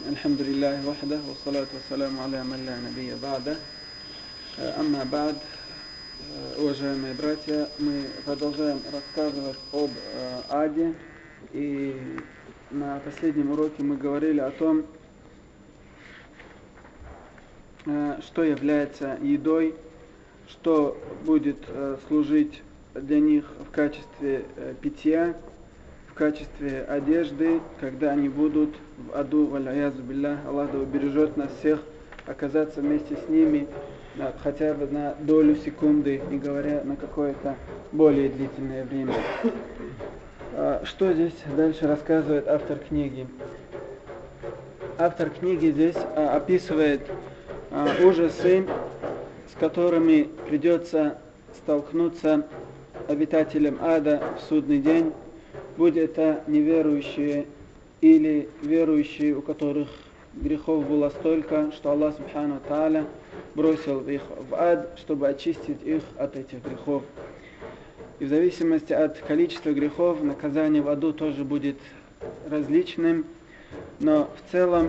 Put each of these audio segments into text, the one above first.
Альхамдулиллахи вахда, вассалату вассаламу аля ман ла набия ба'да. Амма ба'д, уважаемые братья, мы продолжаем рассказывать об аде. И на последнем уроке мы говорили о том, что является едой, что будет служить для них в качестве питья, в качестве одежды, когда они будут в аду, валь-аязу биллах. Аллах да убережет нас всех оказаться вместе с ними хотя бы на долю секунды, не говоря на какое-то более длительное время. Что здесь дальше рассказывает автор книги? Автор книги здесь описывает ужасы, с которыми придется столкнуться обитателям ада в судный день, будь это неверующие или верующие, у которых грехов было столько, что Аллах Субхану Тааля бросил их в ад, чтобы очистить их от этих грехов. И в зависимости от количества грехов наказание в аду тоже будет различным, но в целом,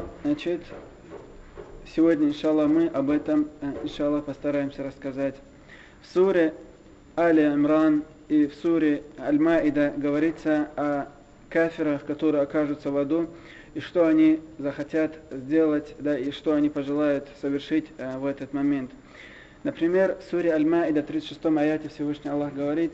сегодня, иншаллах, мы об этом, иншаллах, постараемся рассказать. В суре Али-Имран и в суре Аль-Маида говорится о кафирах, которые окажутся в аду, и что они захотят сделать, да, и что они пожелают совершить в этот момент. Например, в суре Аль-Маида, 36-м аяте Всевышний Аллах говорит: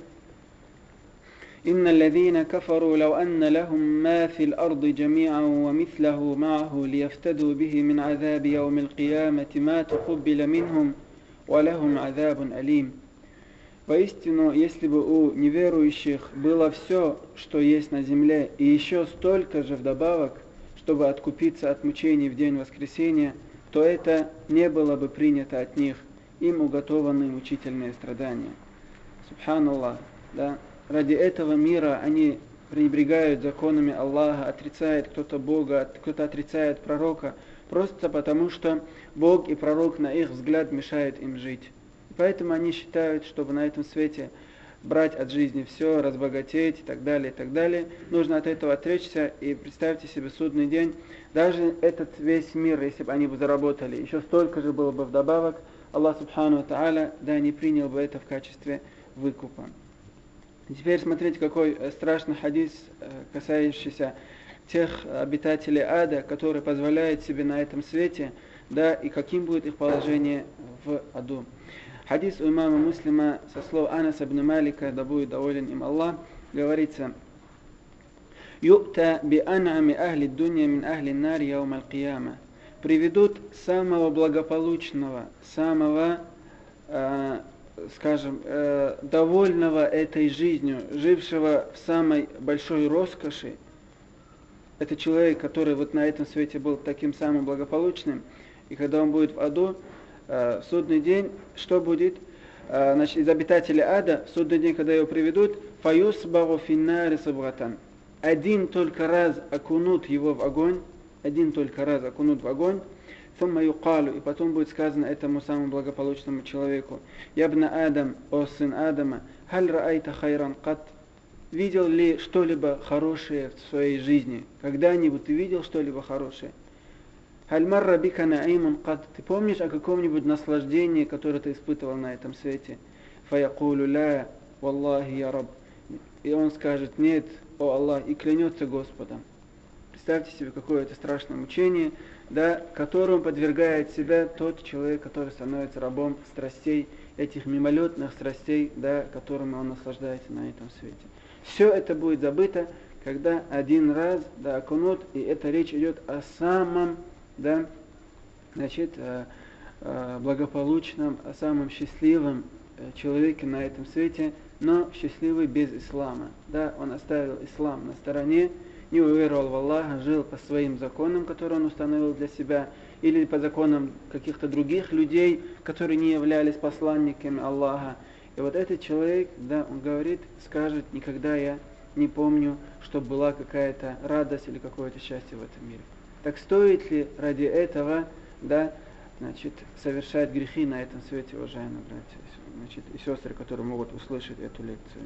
إن الذين كفروا لو أن لهم ما في الأرض جميعا ومثله معه ليفتدوا به من عذاب يوم القيامة ما تقبل منهم ولهم عذاب أليم. Воистину, если бы у неверующих было все, что есть на земле, и еще столько же вдобавок, чтобы откупиться от мучений в день воскресения, то это не было бы принято от них, им уготованы мучительные страдания. Субханаллах, да? Ради этого мира они пренебрегают законами Аллаха, отрицает кто-то Бога, кто-то отрицает пророка, просто потому что Бог и пророк, на их взгляд, мешают им жить. И поэтому они считают, чтобы на этом свете брать от жизни все, разбогатеть и так далее, нужно от этого отречься. И представьте себе судный день, даже этот весь мир, если бы они бы заработали, еще столько же было бы вдобавок, Аллах Субхану ва Тааля, да, не принял бы это в качестве выкупа. И теперь смотрите, какой страшный хадис, касающийся тех обитателей ада, которые позволяют себе на этом свете, да, и каким будет их положение в аду. Хадис у имама Муслима со слов Анаса ибн Малика, да будет доволен им Аллах, говорится: «Ю'та би ан'ами ахли дунья мин ахли нари яум аль-кияма». Приведут самого благополучного, самого, довольного этой жизнью, жившего в самой большой роскоши. Это человек, который вот на этом свете был таким самым благополучным, и когда он будет в аду, в судный день, что будет? Значит, из обитателей ада, в судный день, когда его приведут, фаюсбагу финнари сабгатан. Один только раз окунут его в огонь, ثم يقال, и потом будет сказано этому самому благополучному человеку: «Ябна Адам, о сын Адама, халь раайта хайран кат». Видел ли что-либо хорошее в своей жизни? Когда-нибудь ты видел что-либо хорошее? «Халь марра бика наимун кат». Ты помнишь о каком-нибудь наслаждении, которое ты испытывал на этом свете? «Фаякулу ла, валлахи я раб». И он скажет: «Нет, о Аллах», и клянется Господом. Представьте себе, какое это страшное мучение, да, которому подвергает себя тот человек, который становится рабом страстей, этих мимолетных страстей, да, которыми он наслаждается на этом свете. Все это будет забыто, когда один раз, да, окунут, и это речь идет о самом, да, благополучном, о самом счастливом человеке на этом свете, но счастливый без ислама. Да, он оставил ислам на стороне, не уверовал в Аллаха, жил по своим законам, которые он установил для себя, или по законам каких-то других людей, которые не являлись посланниками Аллаха. И вот этот человек, да, он говорит, скажет: никогда я не помню, чтобы была какая-то радость или какое-то счастье в этом мире. Так стоит ли ради этого, да, совершать грехи на этом свете, уважаемые братья и сестры, которые могут услышать эту лекцию?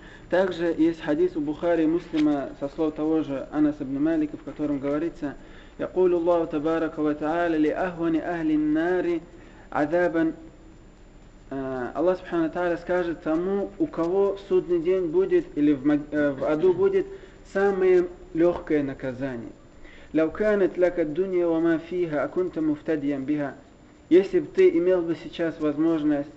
Также есть хадис у Бухари и Муслима со слов того же Анаса ибн Малика, в котором говорится: يقول الله تبارك وتعالى لأهون أهل النار عذابا. Аллах Субхану Тааля скажет тому, у кого в судный день будет или в аду будет самое легкое наказание. لو كانت لك الدنيا وما فيها أكنت مفتديا بها. Если бы ты имел бы сейчас возможность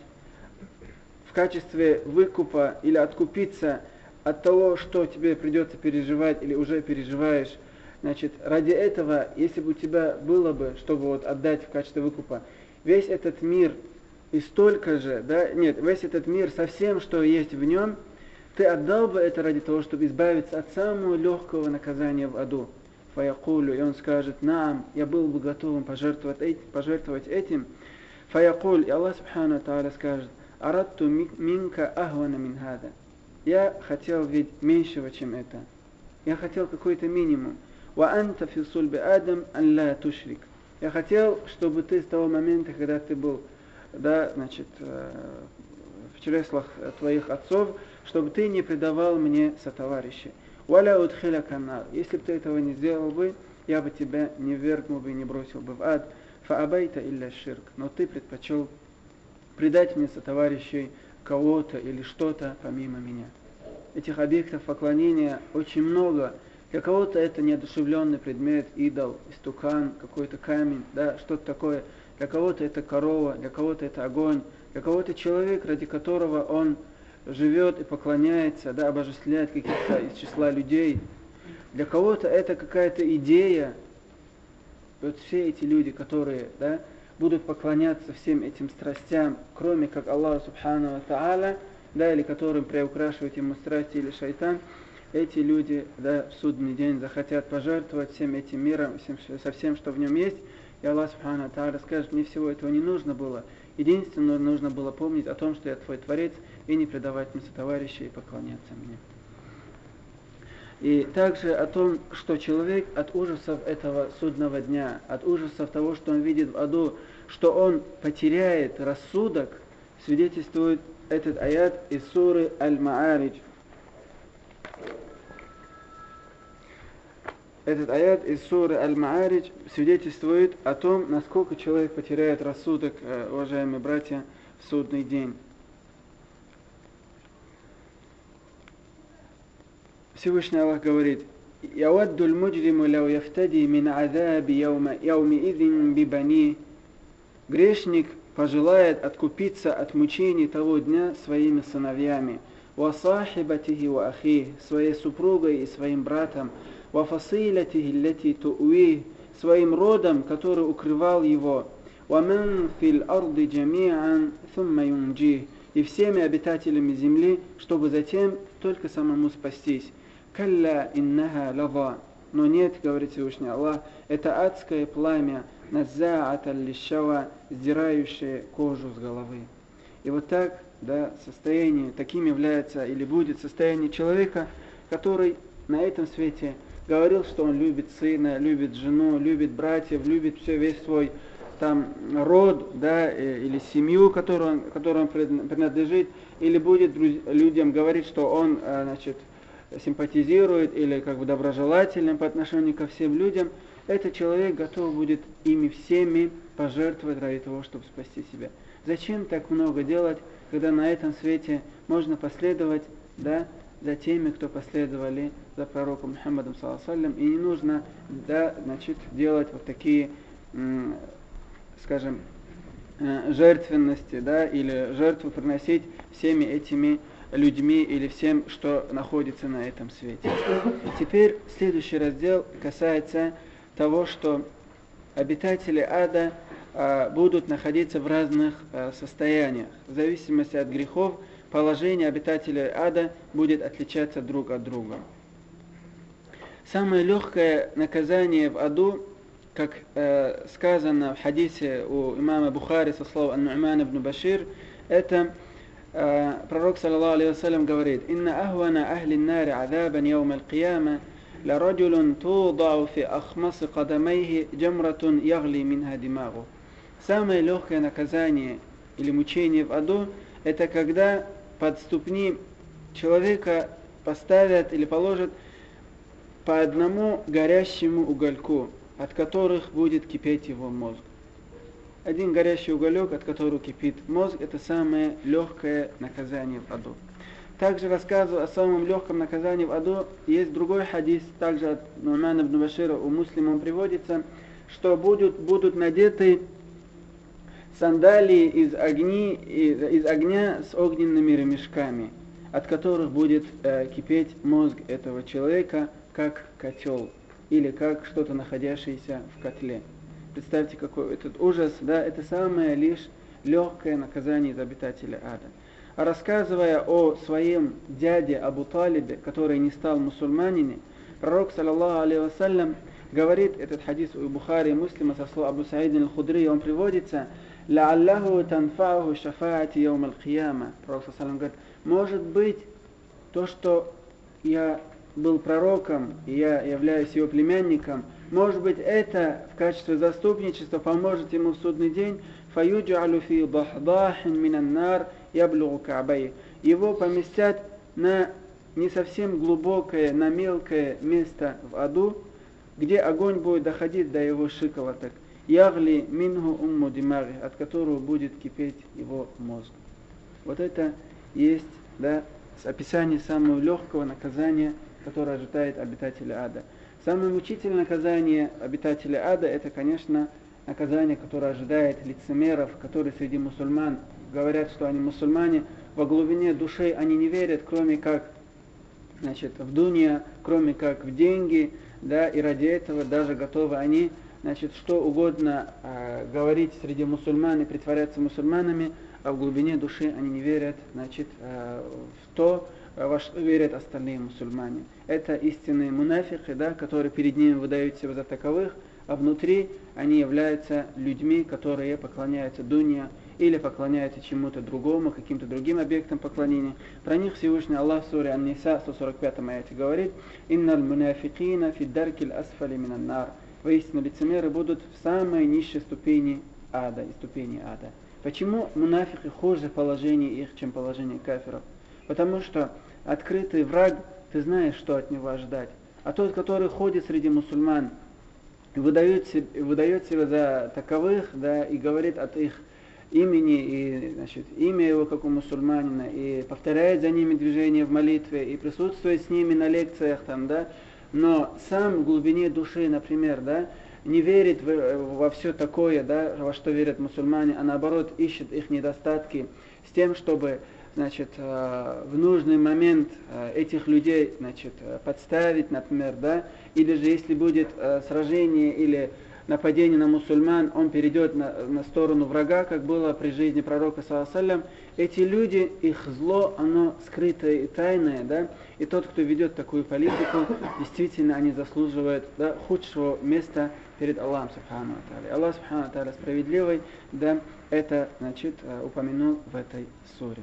в качестве выкупа или откупиться от того, что тебе придется переживать или уже переживаешь, значит, ради этого, если бы у тебя было бы, чтобы вот отдать в качестве выкупа, весь этот мир и столько же, да, нет, весь этот мир со всем, что есть в нем, ты отдал бы это ради того, чтобы избавиться от самого легкого наказания в аду. Фаякулю, и он скажет: наам, я был бы готовым пожертвовать этим. Фаякуль, и Аллах Субхану Тааля скажет: аратту минка ахвана мин хада. Я хотел ведь меньшего, чем это. Я хотел какой-то минимум. Ва анта фи сульби адам ан ла тушрик. Я хотел, чтобы ты с того момента, когда ты был, да, значит, в чреслах твоих отцов, чтобы ты не предавал мне сотоварищей. Валя удхиляка нар. Если бы ты этого не сделал бы, я бы тебя не ввергнул бы и не бросил бы в ад. Фаабайта илля ширк. Но ты предпочел предать мне сотоварищей кого-то или что-то помимо меня. Этих объектов поклонения очень много. Для кого-то это неодушевленный предмет, идол, истукан, какой-то камень, да, что-то такое. Для кого-то это корова, для кого-то это огонь, для кого-то человек, ради которого он живет и поклоняется, да, обожествляет каких-то из числа людей. Для кого-то это какая-то идея. Вот все эти люди, которые, да, будут поклоняться всем этим страстям, кроме как Аллаху Субхану ва Тааля, да, или которым приукрашивает ему страсти или шайтан, эти люди, да, в судный день захотят пожертвовать всем этим миром, со всем, что в нем есть. И Аллах Субхану ва Тааля скажет: мне всего этого не нужно было. Единственное, нужно было помнить о том, что я твой Творец, и не предавать мне сотоварищей и поклоняться мне. И также о том, что человек от ужасов этого судного дня, от ужасов того, что он видит в аду, что он потеряет рассудок, свидетельствует этот аят из суры Аль-Ма'аридж. Этот аят из суры Аль-Ма'аридж свидетельствует о том, насколько человек потеряет рассудок, уважаемые братья, в судный день. Всевышний Аллах говорит: «Явадду аль-муджриму лау яфтади мин азаби яуми-идзин бибани». Грешник пожелает откупиться от мучений того дня своими сыновьями. «Ва сахибатихи ва ахи», своей супругой и своим братом. «Ва фасилатихи лати ту'ви», своим родом, который укрывал его. «Ва ман фил арди джами'ан thumma юнджих», и всеми обитателями земли, чтобы затем только самому спастись. «Калля иннаха лава», но нет, говорит Всевышний Аллах, это адское пламя, назза'атан лишшава, сдирающее кожу с головы. И вот так, да, состояние, таким является или будет состояние человека, который на этом свете говорил, что он любит сына, любит жену, любит братьев, любит весь свой там род, да, или семью, которой он принадлежит, или будет людям говорить, что он, значит, симпатизирует или как бы доброжелателен по отношению ко всем людям, этот человек готов будет ими всеми пожертвовать ради того, чтобы спасти себя. Зачем так много делать, когда на этом свете можно последовать, да, за теми, кто последовали за пророком Мухаммадом саллаллаху алейхи ва саллям, и не нужно, да, значит, делать вот такие, скажем, жертвенности, да, или жертву приносить всеми этими людьми или всем, что находится на этом свете. Теперь следующий раздел касается того, что обитатели ада будут находиться в разных состояниях. В зависимости от грехов положение обитателей ада будет отличаться друг от друга. Самое легкое наказание в аду, как сказано в хадисе у имама Бухари со слов Ан-Ну'ман ибн Башир, это пророк саллаллаху алейхи ва саллям говорит: «Инна ахвана ахли нари азабан яум аль-кияма ла раджулун тудау фи ахмаси кадамайхи джамратун ягли минха димагу». Самое легкое наказание или мучение в аду — это когда под ступни человека поставят или положат по одному горящему угольку. от которых будет кипеть его мозг. Один горящий уголек, от которого кипит мозг, это самое легкое наказание в аду. Также рассказывал о самом легком наказании в аду. Есть другой хадис, также от Нумана ибн Башира, у муслимов приводится, что будут надеты сандалии из огня с огненными ремешками, от которых будет кипеть мозг этого человека, как котел, или как что-то, находящееся в котле. Представьте, какой этот ужас, да, это самое лишь легкое наказание из обитателя ада. А рассказывая о своем дяде Абу Талибе, который не стал мусульманином, пророк, саллаллаху алейхи вассалям, говорит, этот хадис у Бухари и Муслима со слов Абу Саид аль-Худри, он приводится, «Ла'аллаху танфа'уху шафаати яум аль-кияма». Пророк, саллаллаху алейхи говорит, может быть, то, что я был пророком, и я являюсь его племянником, может быть, это в качестве заступничества поможет ему в судный день. فَيُجْعَلُ فِي ضَحْضَاحٍ مِنَ النَّارِ يَبْلُغُ كَعْبَيْهِ. Его поместят на не совсем глубокое, на мелкое место в аду, где огонь будет доходить до его щиколоток. «Ягли минху умму димаги», от которого будет кипеть его мозг. Вот это есть, да, описание самого легкого наказания, которое ожидает обитателя ада. Самое мучительное наказание обитателя ада, это, конечно, наказание, которое ожидает лицемеров, которые среди мусульман говорят, что они мусульмане, во глубине души они не верят, кроме как, значит, в дунья, кроме как в деньги, да, и ради этого даже готовы они, значит, что угодно говорить среди мусульман и притворяться мусульманами, а в глубине души они не верят, значит, в то, во что верят остальные мусульмане. Это истинные мунафики, да, которые перед ними выдают себя за таковых, а внутри они являются людьми, которые поклоняются дунья или поклоняются чему-то другому, каким-то другим объектам поклонения. Про них Всевышний Аллах в суре Ан-Ниса, 145 аяте говорит: «Инналь мунафикина фи даркиль асфали минан нар». Воистину лицемеры будут в самой низшей ступени ада, и ступени ада. Почему мунафики хуже положение их, чем положение кафиров? Потому что открытый враг, ты знаешь, что от него ожидать. А тот, который ходит среди мусульман, выдает себя за таковых, да, и говорит от их имени, и, значит, имя его, как у мусульманина, и повторяет за ними движение в молитве, и присутствует с ними на лекциях, там, да, но сам в глубине души, например, да, не верит во все такое, да, во что верят мусульмане, а наоборот ищет их недостатки с тем, чтобы, значит, в нужный момент этих людей, значит, подставить, например, да, или же если будет сражение или нападение на мусульман, он перейдет на сторону врага, как было при жизни пророка, саллаллаху алейхи ва саллям. Эти люди, их зло, оно скрытое и тайное, да, и тот, кто ведет такую политику, действительно, они заслуживают, да, худшего места перед Аллахом субхану ва тааля. Аллах субхану ва тааля справедливый, да, это, значит, упомянул в этой суре.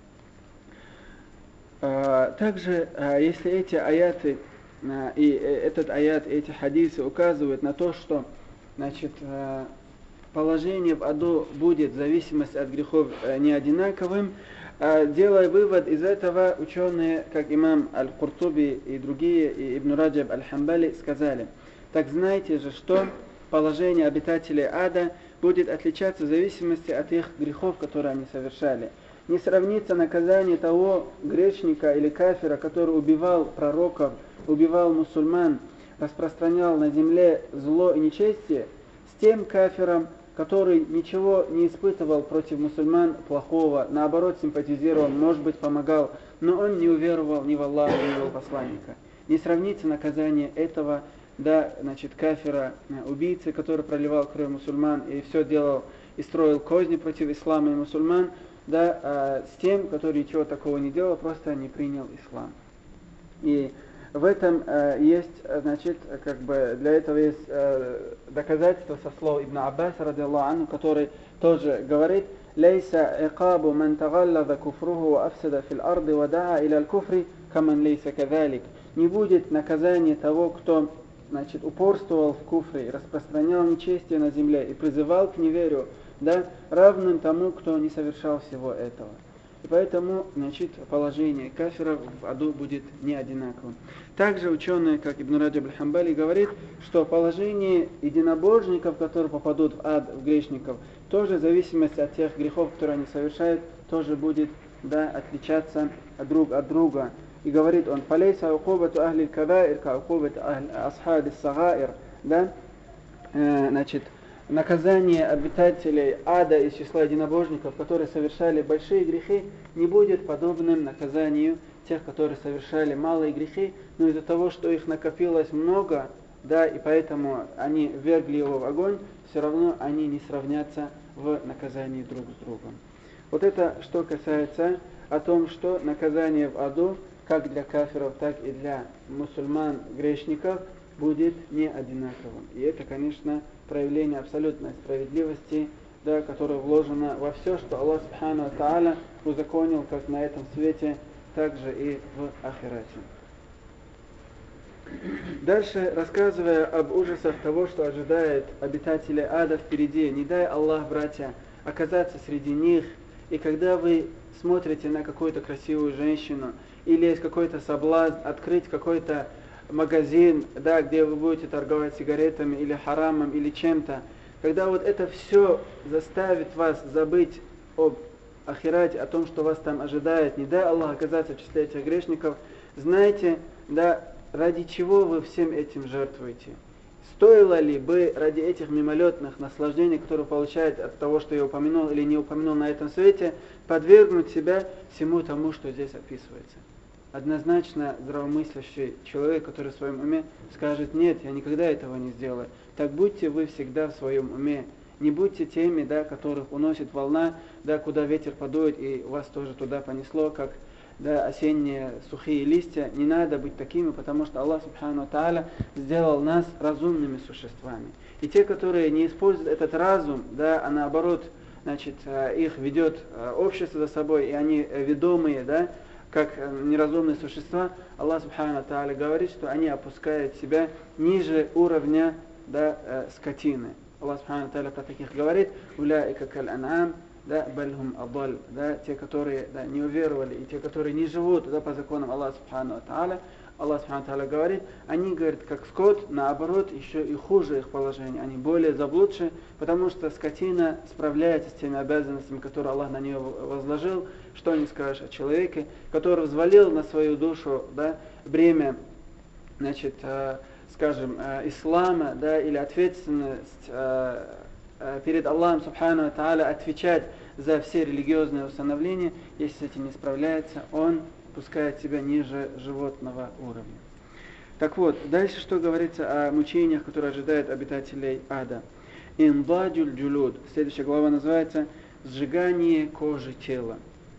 Также, если эти аяты, и этот аят, эти хадисы указывают на то, что, значит, положение в аду будет в зависимости от грехов не одинаковым, делая вывод из этого, ученые, как имам Аль-Куртуби и другие, и Ибн Раджаб Аль-Хамбали сказали: так знайте же, что положение обитателей ада будет отличаться в зависимости от их грехов, которые они совершали. Не сравнится наказание того грешника или кафира, который убивал пророков, убивал мусульман, распространял на земле зло и нечестие, с тем кафиром, который ничего не испытывал против мусульман плохого, наоборот симпатизировал, может быть, помогал, но он не уверовал ни в Аллаха, ни в его посланника. Не сравнится наказание этого, да, значит, кафира, убийцы, который проливал кровь мусульман и все делал и строил козни против ислама и мусульман, да, с тем, который ничего такого не делал, просто не принял ислам. И в этом есть, значит, как бы для этого есть доказательство со слов Ибн Аббаса, радиаллаху анху, который тоже говорит: «Лейса иqабу ман тагаллаза куфруху ва афсада фил арды ва даа иля аль-куфри каман лейса кадалик». Не будет наказания того, кто, значит, упорствовал в куфре и распространял нечестие на земле и призывал к неверию, да, равным тому, кто не совершал всего этого. и поэтому, значит, положение кафиров в аду будет не одинаковым. Также ученые, как Ибн Раджаб аль-Хамбали, говорит, что положение единобожников, которые попадут в ад, в грешников, тоже в зависимости от тех грехов, которые они совершают, тоже будет, да, отличаться друг от друга. И говорит он: «Фалейса укубату ахли кабаир ка укубату асхаби сагаир», да, значит, наказание обитателей ада из числа единобожников, которые совершали большие грехи, не будет подобным наказанию тех, которые совершали малые грехи, но из-за того, что их накопилось много, да, и поэтому они ввергли его в огонь, все равно они не сравнятся в наказании друг с другом. Вот это что касается о том, что наказание в аду, как для кафиров, так и для мусульман, грешников, будет не одинаковым. И это, конечно, проявление абсолютной справедливости, да, которое вложено во все, что Аллах Субхану ва Тааля узаконил как на этом свете, так же и в ахирате. Дальше, рассказывая об ужасах того, что ожидает обитателей ада впереди, не дай Аллах, братья, оказаться среди них, и когда вы смотрите на какую-то красивую женщину, или есть какой-то соблазн открыть какой-то магазин, да, где вы будете торговать сигаретами или харамом или чем-то, когда вот это все заставит вас забыть об ахирате, о том, что вас там ожидает, не дай Аллах оказаться в числе этих грешников, знайте, да, ради чего вы всем этим жертвуете. Стоило ли бы ради этих мимолетных наслаждений, которые получает от того, что я упомянул или не упомянул на этом свете, подвергнуть себя всему тому, что здесь описывается? Однозначно здравомыслящий человек, который в своем уме скажет: нет, я никогда этого не сделаю. Так будьте вы всегда в своем уме. Не будьте теми, да, которых уносит волна, да, куда ветер подует, и вас тоже туда понесло, как, да, осенние сухие листья. Не надо быть такими, потому что Аллах Субхану ва Тааля сделал нас разумными существами. И те, которые не используют этот разум, да, а наоборот, значит, их ведет общество за собой, и они ведомые, да, как неразумные существа, Аллах Субхану ва Тааля говорит, что они опускают себя ниже уровня, да, скотины. Аллах Субхану ва Тааля про таких говорит: «Уляика каль ан'ам, да, бальхум адаль», да, те, которые, да, не уверовали, и те, которые не живут, да, по законам Аллаха Субхану ва Тааля. Аллах Субхану ва Тааля говорит, они, говорят, как скот, наоборот, еще и хуже их положение, они более заблудшие, потому что скотина справляется с теми обязанностями, которые Аллах на нее возложил. Что не скажешь о человеке, который взвалил на свою душу, да, бремя, значит, скажем, ислама, да, или ответственность перед Аллахом Субхану ва Тааля отвечать за все религиозные установления. Если с этим не справляется, он пускает себя ниже животного уровня. Так вот, дальше что говорится о мучениях, которые ожидают обитателей ада. Индаджуль джулуд. Следующая глава называется «Сжигание кожи тела».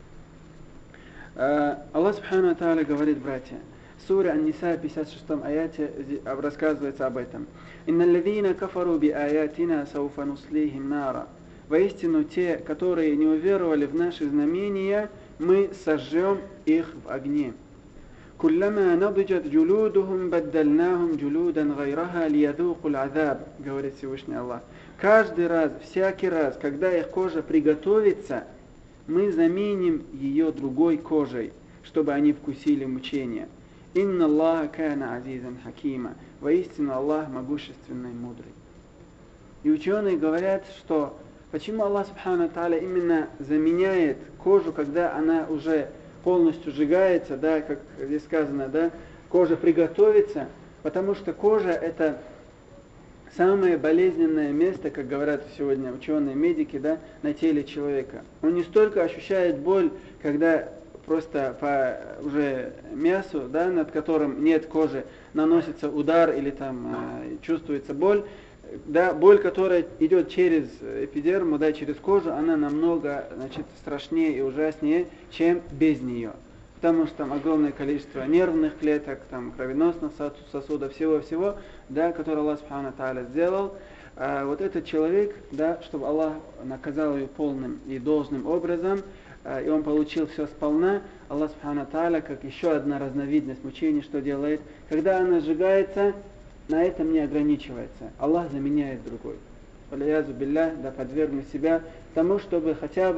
Аллах Субхану ва Тааля говорит, братья, сура Ан-Ниса, 56 аяте, рассказывается об этом. «Инналлазина кафару би аятина сауфа нуслихим нара». Воистину, те, которые не уверовали в наши знамения, мы сожжем их в огне. «Куллама надджат джулудухум баддальнахум джулудан гайраха лиядукул азаб», говорит Всевышний Аллах. Каждый раз, всякий раз, когда их кожа приготовится, мы заменим ее другой кожей, чтобы они вкусили мучения. «Инна Аллаха кана азизан хакима». Воистину Аллах могущественный и мудрый. И ученые говорят, что почему Аллах Субхану ва Тааля именно заменяет кожу, когда она уже полностью сжигается, да, как здесь сказано, да, кожа приготовится, потому что кожа — это самое болезненное место, как говорят сегодня ученые, медики, да, на теле человека. Он не столько ощущает боль, когда просто по уже мясу, да, над которым нет кожи, наносится удар или там чувствуется боль. Да, боль, которая идет через эпидерму, да, через кожу, она намного, значит, страшнее и ужаснее, чем без нее. Потому что там огромное количество нервных клеток, там, кровеносных сосудов, всего-всего, да, которое Аллах Субхану ва Тааля сделал. Вот этот человек, да, чтобы Аллах наказал ее полным и должным образом, и он получил все сполна, Аллах Субхану ва Тааля, как еще одна разновидность мучений, что делает, когда она сжигается, на этом не ограничивается. Аллах заменяет другой. Валиязу биллях, да, подвергнуть себя тому, чтобы хотя бы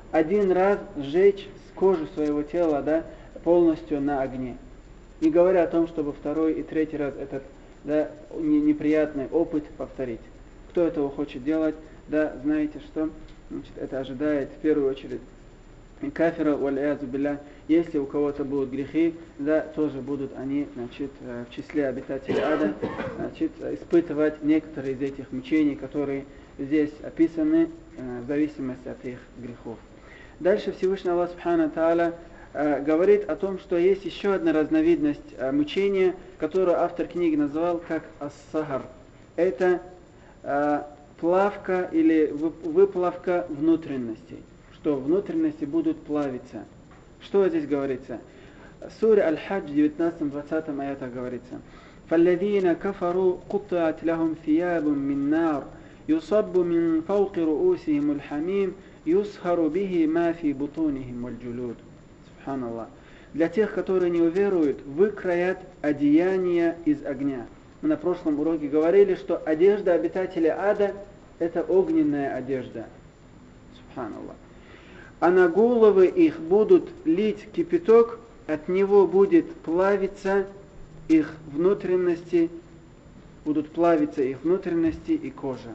один раз сжечь кожу своего тела, да, полностью на огне. Не говоря о том, чтобы второй и третий раз этот, да, неприятный опыт повторить. Кто этого хочет делать, да, знаете, что, значит, это ожидает в первую очередь кафира, валь-язу билля. Если у кого-то будут грехи, да, тоже будут они, значит, в числе обитателей ада, значит, испытывать некоторые из этих мучений, которые здесь описаны в зависимости от их грехов. Дальше Всевышний Аллах Субхану Тааля говорит о том, что есть еще одна разновидность мучения, которую автор книги назвал как ас-сахар. Это плавка или выплавка внутренностей, что внутренности будут плавиться. Что здесь говорится? В суре Аль-Хадж, 19-20 аятах говорится: فَالَّذِينَ كَفَرُوا قُطِّعَتْ لَهُمْ ثِيَابٌ مِّن نَّارٍ يُصَبُّ مِّن فَوْقِ رُؤُوسِهِمُ الْحَمِيمُ يُسْخَرُ بِهِ مَا فِي بُطُونِهِمْ وَالْجُلُودُ. Субханаллах. Для тех, которые не уверуют, выкроят одеяния из огня. Мы на прошлом уроке говорили, что одежда обитателей ада – это огненная одежда. Субханаллах. А на головы их будут лить кипяток, от него будет плавиться их внутренности, будут плавиться их внутренности и кожа.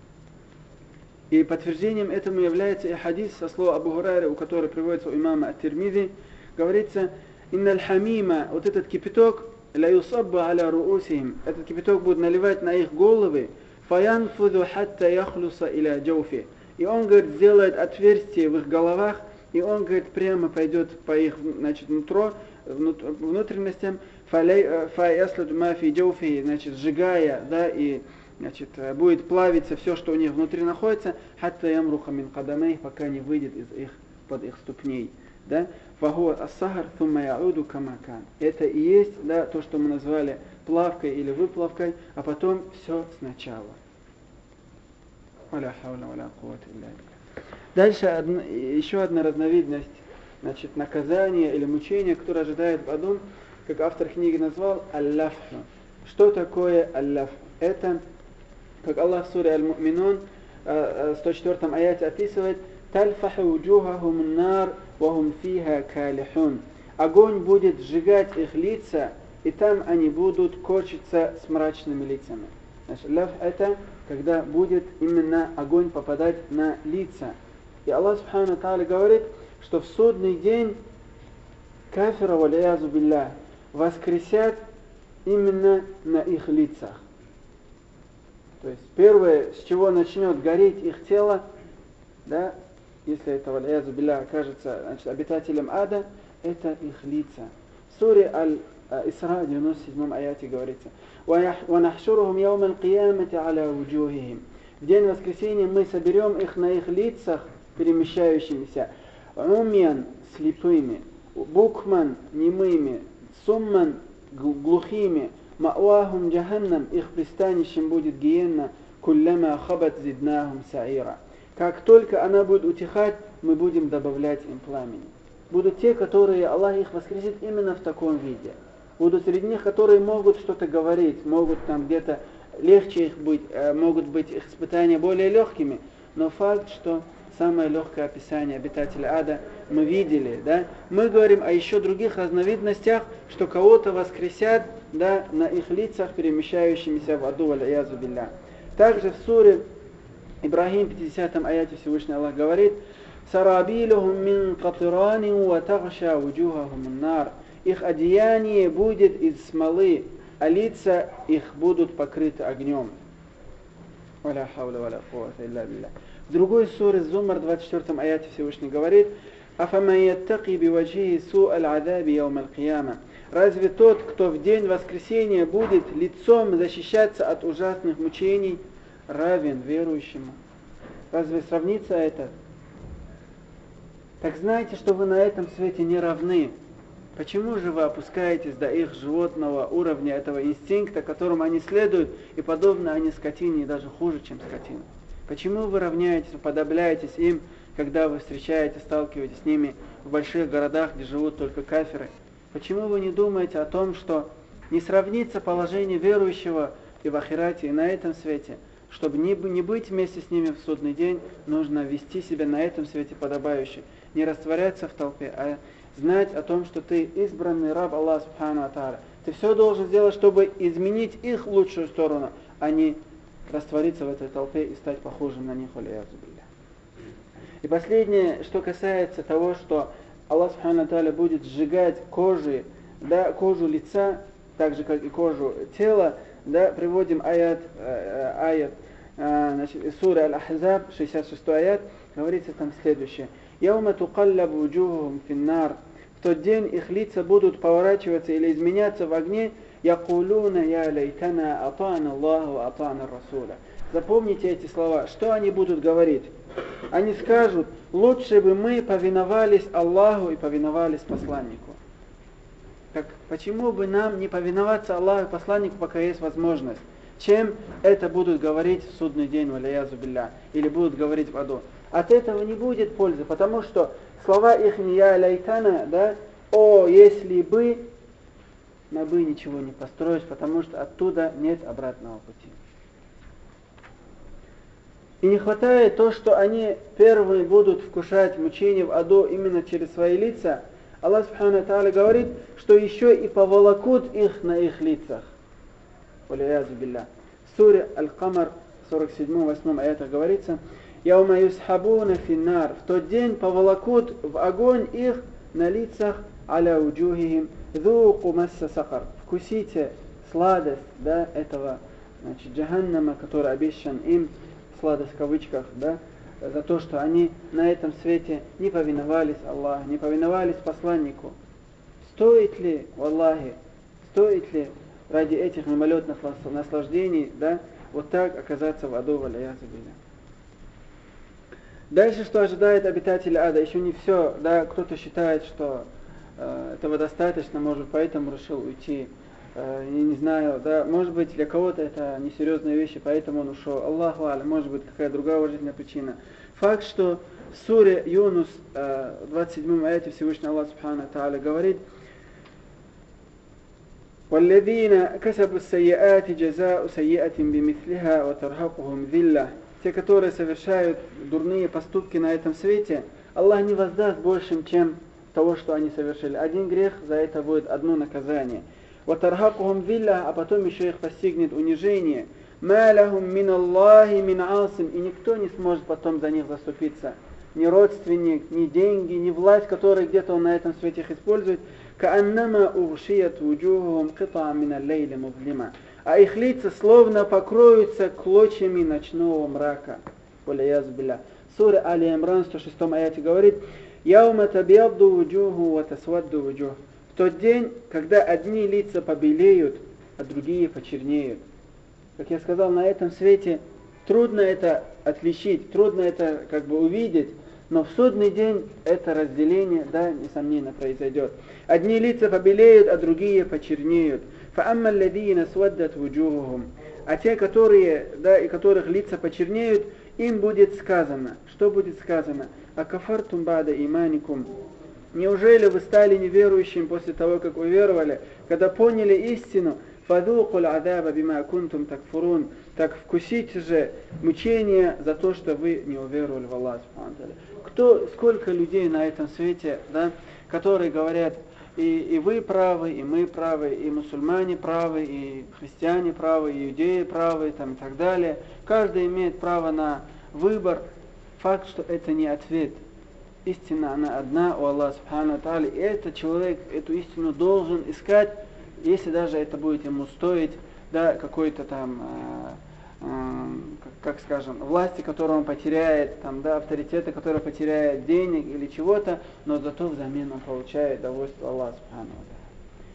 И подтверждением этому является и хадис со слова Абу Хурайры, у которого приводится у имама Ат-Тирмизи, говорится: «Инналь хамима», вот этот кипяток, «ля юсаббу аля руусихим», этот кипяток будет наливать на их головы, «фаянфуду хатта яхлуса иля джауфи», и он, говорит, сделает отверстие в их головах, и он, говорит, прямо пойдет по их, значит, внутренностям, «фаяслуд ма фи джауфи», значит, сжигая, да, и, значит, будет плавиться все, что у них внутри находится, «хатта ямруха мин кадамей», пока не выйдет под их ступней. Да? «Фахуа ас-сахар thumma яуду кама кан». Это и есть, да, то, что мы назвали плавкой или выплавкой, а потом все сначала. Дальше еще одна разновидность, значит, наказания или мучения, которое ожидает в аду, как автор книги назвал, аль-лафху. Что такое аль-лафх? Это, как Аллах в суре Аль-Му'минун, 104 аяте описывает: «Тальфаху уджухахум нар вахум фиха калихун». Огонь будет сжигать их лица, и там они будут корчиться с мрачными лицами. Значит, лаф – это когда будет именно огонь попадать на лица. И Аллах Субхану Тааля говорит, что в судный день кафира, валь-язу билля, воскресят именно на их лицах. То есть первое, с чего начнет гореть их тело, да, если это, валь-язу билля, окажется, значит, обитателем ада, это их лица. В суре Аль-Исра, 97 аяте говорится: «Ванахшурухум яумал киямати аля вуджухихим». В день воскресения мы соберем их на их лицах, перемещающимися, умьян, слепыми, букман, немыми, сумман, глухими, ма'вахум джаханнам, их пристанищем будет гиенна, кулляма хабат зиднахум саира. Как только она будет утихать, мы будем добавлять им пламени. Будут те, которые Аллах их воскресит именно в таком виде. Будут среди них, которые могут что-то говорить, могут там где-то легче их быть, могут быть их испытания более легкими. Но факт, что самое легкое описание обитателя ада мы видели, да? Мы говорим о еще других разновидностях, что кого-то воскресят, да, на их лицах, перемещающимися в аду, валь-язу билля. Также в суре Ибрахим, 50 аяте Всевышний Аллах говорит: «Сарабилухум мин катирани ва тагша вуджухахум нар». Их одеяние будет из смолы, а лица их будут покрыты огнем. В другой суре Зумар, 24 аяте Всевышний говорит: «Афаман яттаки биваджихи су'аль адаби яумал кияма». Разве тот, кто в день воскресения будет лицом защищаться от ужасных мучений, равен верующему? Разве сравнится это? Так знайте, что вы на этом свете не равны. Почему же вы опускаетесь до их животного уровня, этого инстинкта, которому они следуют, и подобно они скотине, и даже хуже, чем скотина? Почему вы равняетесь, уподобляетесь им, когда вы встречаетесь, сталкиваетесь с ними в больших городах, где живут только кафиры? Почему вы не думаете о том, что не сравнится положение верующего и в ахирате, и на этом свете? чтобы не быть вместе с ними в судный день, нужно вести себя на этом свете подобающе, не растворяться в толпе, а знать о том, что ты избранный раб Аллаха Субхану ва Тааля. Ты все должен сделать, чтобы изменить их лучшую сторону, а не раствориться в этой толпе и стать похожим на них. И последнее, что касается того, что Аллах Субхану ва Тааля будет сжигать кожу лица, так же, как и кожу тела, да, приводим аят сура Аль-Ахзаб, 66 аят, говорится там следующее. «Яума тукаллабу вуджухухум финнар». В тот день их лица будут поворачиваться или изменяться в огне. «Якулуна я лайтана атана Аллаху атана Расуля». Запомните эти слова. Что они будут говорить? Они скажут: лучше бы мы повиновались Аллаху и повиновались посланнику. Почему бы нам не повиноваться Аллаху и посланнику, пока есть возможность? Чем это будут говорить в судный день, валиязу билля, или будут говорить в аду? От этого не будет пользы, потому что слова их «я лайтана», да, «о, если бы», на «бы» ничего не построишь, потому что оттуда нет обратного пути. И не хватает то, что они первые будут вкушать мучения в аду именно через свои лица. Аллах Субхану ва Тааля говорит, что еще и поволокут их на их лицах. Валиязу билля. В суре Аль-Камар, 47-8 аятах говорится: «Яума юсхабуна финнар». В тот день поволокут в огонь их на лицах аля уджухихим зуку масса сакар. Вкусите сладость, да, этого, джаханнама, который обещан им, сладость в кавычках, да, за то, что они на этом свете не повиновались Аллаху, не повиновались посланнику. Стоит ли, валлахи, стоит ли ради этих мимолетных наслаждений, да, вот так оказаться в аду, валиязу билля? Дальше, что ожидает обитателей ада, еще не все, да, кто-то считает, что этого достаточно, может, поэтому решил уйти. Я не знаю, да, может быть, для кого-то это несерьезные вещи, поэтому он ушел. Аллаху аля, может быть, какая другая уважительная причина. Факт, что в суре Юнус, 27 аяте Всевышний Аллах Субхану ва Тааля говорит: «Валлазина касабу сайяати джазау сайяатин бимислиха ва тархакухум зилля». Те, которые совершают дурные поступки на этом свете, Аллах не воздаст большим, чем того, что они совершили. Один грех, за это будет одно наказание. وَتَرْهَقُهُمْ ذِلَّةٌ, а потом еще их постигнет унижение. مَا لَهُمْ مِنَ اللَّهِ مِنْ عَاصِمٍ, и никто не сможет потом за них заступиться. Ни родственник, ни деньги, ни власть, которые где-то он на этом свете их использует. كَأَنَّمَا أُغْشِيَتْ وُجُوهُهُمْ قِطَعًا مِنَ اللَّيْلِ مُظْلِمًا, а их лица словно покроются клочьями ночного мрака. وَلَيَازُ بِاللَّهِ. Сура Али Имран, 106 аяте говорит: «Яума табьядду вуджуху ва тасвадду вуджух». В тот день, когда одни лица побелеют, а другие почернеют. Как я сказал, на этом свете трудно это отличить, трудно это увидеть, но в судный день это разделение, да, несомненно, произойдет. Одни лица побелеют, а другие почернеют. فَأَمَّا الَّذِينَ سْوَدَّتْ وُجُوهُهُمْ. А те, которые, да, и которых лица почернеют, им будет сказано. Что будет сказано? «Акафартум бада иманикум». Неужели вы стали неверующим после того, как уверовали, когда поняли истину? «Фадуқу л-адаба бима кунтум такфурун». Так вкусите же мучения за то, что вы не уверовали в Аллаха. Сколько людей на этом свете, да, которые говорят: и вы правы, и мы правы, и мусульмане правы, и христиане правы, и иудеи правы, там, и так далее. Каждый имеет право на выбор. Факт, что это не ответ. Истина, она одна у Аллаха Субхану ва Тааля, и этот человек эту истину должен искать, если даже это будет ему стоить, да, какой-то там, как скажем, власти, которую он потеряет, там, да, авторитета, который потеряет, денег или чего-то, но зато взамен он получает довольство Аллаха Субхану ва Тааля.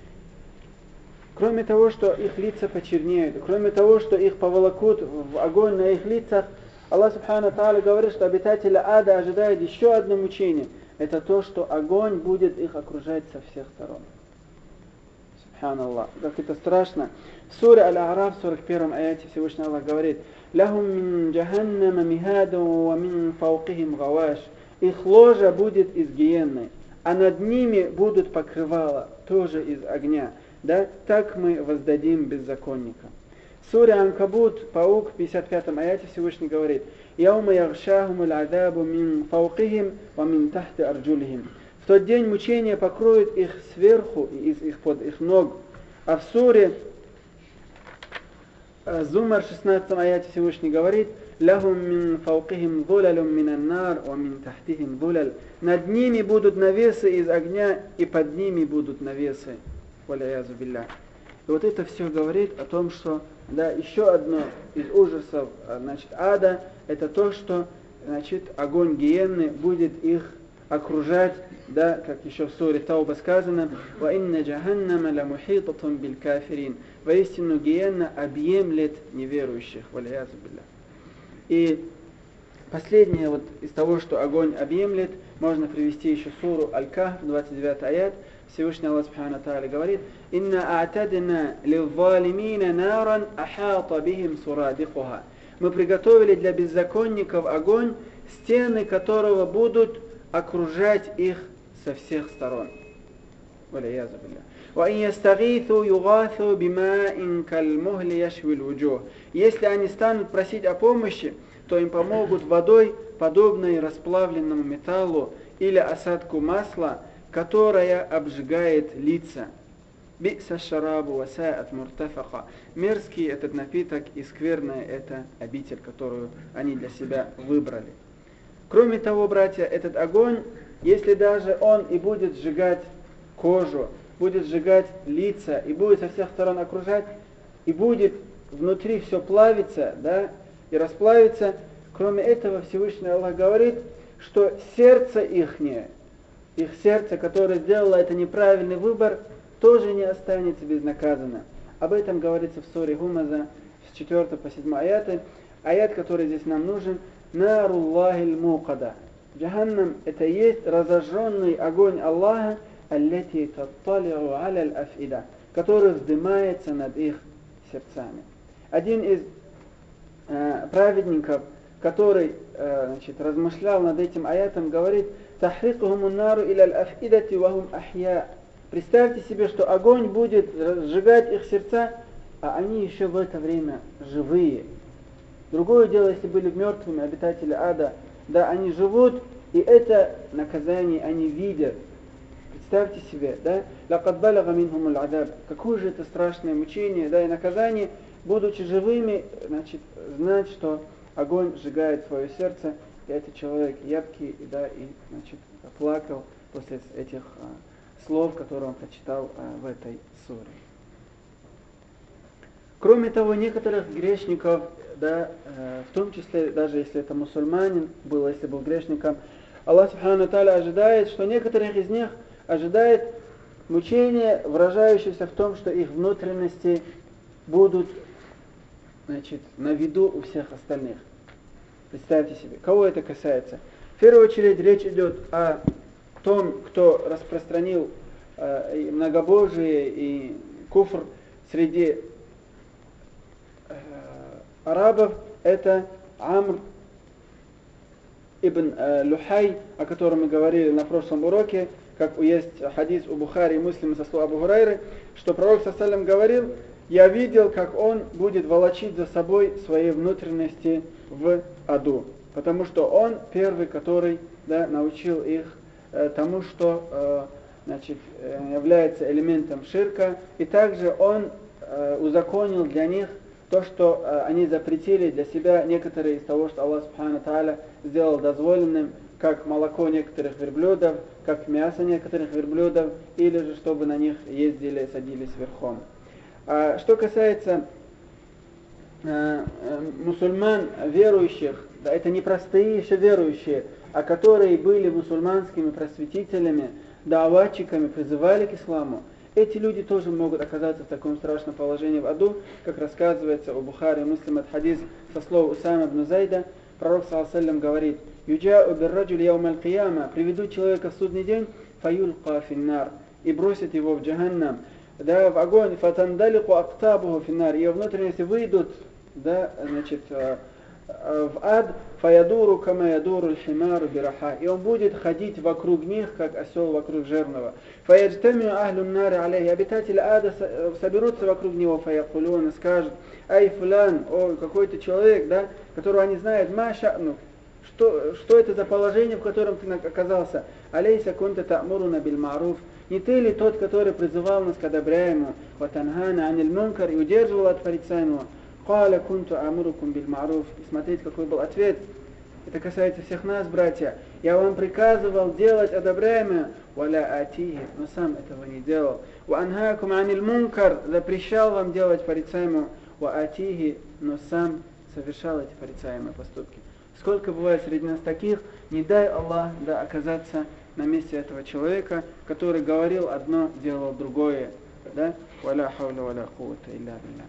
Кроме того, что их лица почернеют, кроме того, что их поволокут в огонь на их лицах, Аллах Субхану ва Тааля говорит, что обитатели ада ожидает еще одно мучение. Это то, что огонь будет их окружать со всех сторон. Субханаллах, как это страшно. В суре Аль-А'раф, 41 аяте Всевышний Аллах говорит: «Лахум мин джаханнама михаду ва мин фауқихим гаваш». Их ложа будет из гиенны, а над ними будут покрывала, тоже из огня. Да? Так мы воздадим беззаконникам. Сура Анкабут, паук, в 55-м аяте Всевышний говорит: «Яума ягшахумул адабу мин фаукихим ва мин тахти арджулихим». В тот день мучение покроет их сверху и под их ног. А в суре Зумар, 16-м аяте Всевышний говорит: «Лахум мин фаукихим зулалум минан нар ва мин тахтихим зулал». Над ними будут навесы из огня, и под ними будут навесы. Валяязу билля. И вот это все говорит о том, что еще одно из ужасов ада, это то, что огонь гиенны будет их окружать, как еще в суре Тауба сказано: «Ва инна джаханнама ла мухитатун биль кафирин». Воистину гиенна объемлет неверующих. Валяязу билля. И последнее из того, что огонь объемлет, можно привести еще суру Аль-Кахф, 29 аят. Всевышний Аллах Субхану Тааля говорит: «Инна а'тадна лил-залимина наран ахата бихим сурадикуха». Мы приготовили для беззаконников огонь, стены которого будут окружать их со всех сторон. Валяязу билля. وَإِنْ يَسْتَغِيثُوا يُغَاثُوا بِمَاءٍ كَالْمُهْلِ يَشْوِي الْوُجُوهِ. Если они станут просить о помощи, то им помогут водой, подобной расплавленному металлу или осадку масла, которая обжигает лица. «Би'са шарабу ва са'ат муртафака». Мерзкий этот напиток и скверная это обитель, которую они для себя выбрали. Кроме того, братья, этот огонь, если даже он и будет сжигать кожу, будет сжигать лица, и будет со всех сторон окружать, и будет внутри все плавиться, и расплавиться, кроме этого Всевышний Аллах говорит, что сердце ихнее, их сердце, которое сделало это неправильный выбор, тоже не останется безнаказанно. Об этом говорится в суре Гумаза с 4 по 7 аяты. Аят, который здесь нам нужен: «Наруллахиль мукада». Джаханнам — это есть разожженный огонь Аллаха, аллати татталиу аля афида, который вздымается над их сердцами. Один из праведников, который размышлял над этим аятом, говорит: «Тахрикухуму нару иля афидати вахум ахья». Представьте себе, что огонь будет сжигать их сердца, а они еще в это время живые. Другое дело, если были мертвыми обитатели ада, они живут, и это наказание они видят. Представьте себе, «Лакад балага минхумул адаб». Какое же это страшное мучение, и наказание, будучи живыми, знать, что огонь сжигает свое сердце, и этот человек ябкий, плакал после этих слов, которые он прочитал в этой суре. Кроме того, некоторых грешников, в том числе, даже если это мусульманин был, если был грешником, Аллах Субхану Тааля ожидает, что некоторых из них ожидает мучение, выражающееся в том, что их внутренности будут на виду у всех остальных. Представьте себе, кого это касается. В первую очередь речь идет о том, кто распространил многобожие и куфр среди арабов. Это Амр ибн Люхай, о котором мы говорили на прошлом уроке, как есть хадис у Бухари и Муслима со слов Абу Хурайры, что пророк ﷺ говорил: «Я видел, как он будет волочить за собой свои внутренности в аду», потому что он первый, который научил их тому, что является элементом ширка, и также он узаконил для них то, что они запретили для себя некоторые из того, что Аллах Субхану Тааля сделал дозволенным, как молоко некоторых верблюдов, как мясо некоторых верблюдов, или же чтобы на них ездили, садились верхом. А что касается мусульман верующих, это не простые еще верующие, а которые были мусульманскими просветителями, даватчиками, призывали к исламу, эти люди тоже могут оказаться в таком страшном положении в аду, как рассказывается у Бухари и Муслима от хадис со слов Усама ибн Зайда. Пророк ﷺ говорит: «Юджа'у бир-раджули яум аль-кияма», приведут человека в судный день, фаюлька финнар, и бросят его в джаханнам, в огонь, фатандалику актабуху финнар, ее внутренности выйдут, в ад, фаядуру кама ядуру химару бираха, и он будет ходить вокруг них, как осел вокруг жернова. Фаяджтамию ахлю нари алейхи, обитатели ада соберутся вокруг него, фаякулюн, и скажут: ай фулян, о, какой-то человек, да, которого они знают, маша, ну, что это за положение, в котором ты оказался? Алейса кунта та'муруна биль ма'руф. Не ты ли тот, который призывал нас к одобряемому, ватанхана аниль мункар, и удерживал от порицаемого? Каля кунту амурукум биль ма'руф. И смотрите, какой был ответ. Это касается всех нас, братья. Я вам приказывал делать одобряемое, валя атихи, но сам этого не делал. Ва анхакум аниль мункар, запрещал вам делать порицаемое, ва атихи, но сам совершал эти порицаемые поступки. Сколько бывает среди нас таких, не дай Аллах, да, оказаться на месте этого человека, который говорил одно, делал другое. Да? Валя хауля валя куввата илля билля.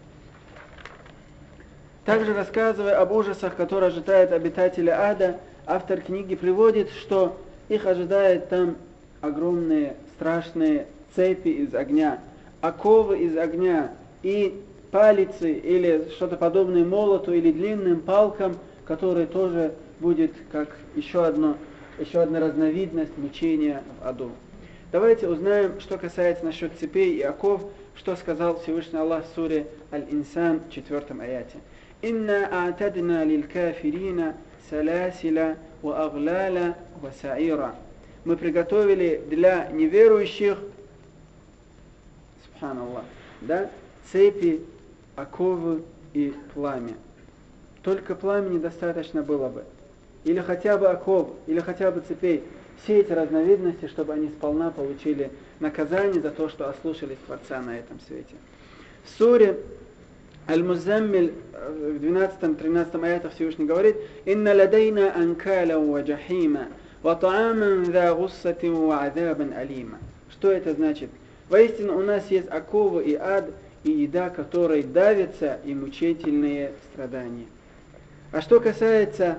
Также, рассказывая об ужасах, которые ожидают обитатели ада, автор книги приводит, что их ожидает там огромные, страшные цепи из огня, оковы из огня и палицы или что-то подобное молоту или длинным палкам, которые тоже будет как еще одна разновидность мучения в аду. Давайте узнаем, что касается насчет цепей и оков, что сказал Всевышний Аллах в суре Аль-Инсан в 4 аяте. «Инна а'тадна лиль кафирина саласила ва аглала ва саира». Мы приготовили для неверующих, субханаллах, да, цепи, оковы и пламя. Только пламени достаточно было бы. Или хотя бы оков, или хотя бы цепей. Все эти разновидности, чтобы они сполна получили наказание за то, что ослушались Творца на этом свете. В суре Аль-Музаммиль в 12-13 аятах Всевышний говорит: «Инна ладайна анкаля ва джахима, ва та'аман за гуссатин ва азабан алима». Что это значит? Воистину у нас есть оковы и ад, и еда, которой давятся, и мучительные страдания. А что касается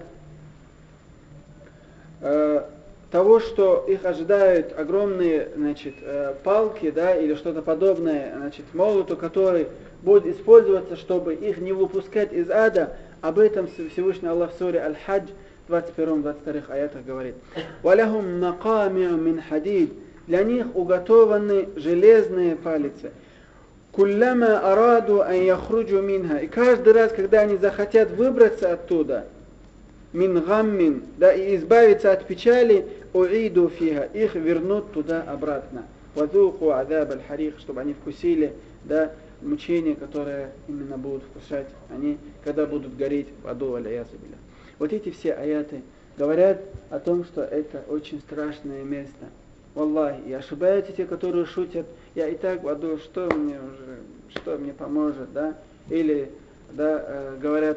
того, что их ожидают огромные, значит, палки, да, или что-то подобное, значит, молоту, который будет использоваться, чтобы их не выпускать из ада, об этом Всевышний Аллах в суре Аль-Хадж в 21-22 аятах говорит: «Валяхум маками'у мин хадид». Для них уготованы железные палицы. «Куллама араду ан яхруджу минха». И каждый раз, когда они захотят выбраться оттуда, мин гаммин, да, и избавиться от печали, уиду фиха, их вернут туда обратно. Вазуку азаб аль-харих, чтобы они вкусили, да, мучения, которые именно будут вкушать они, когда будут гореть в аду, аль-аясу билля. Вот эти все аяты говорят о том, что это очень страшное место. Валлахи, и ошибаются те, которые шутят: я и так в аду, что мне поможет, да? Или, да, говорят: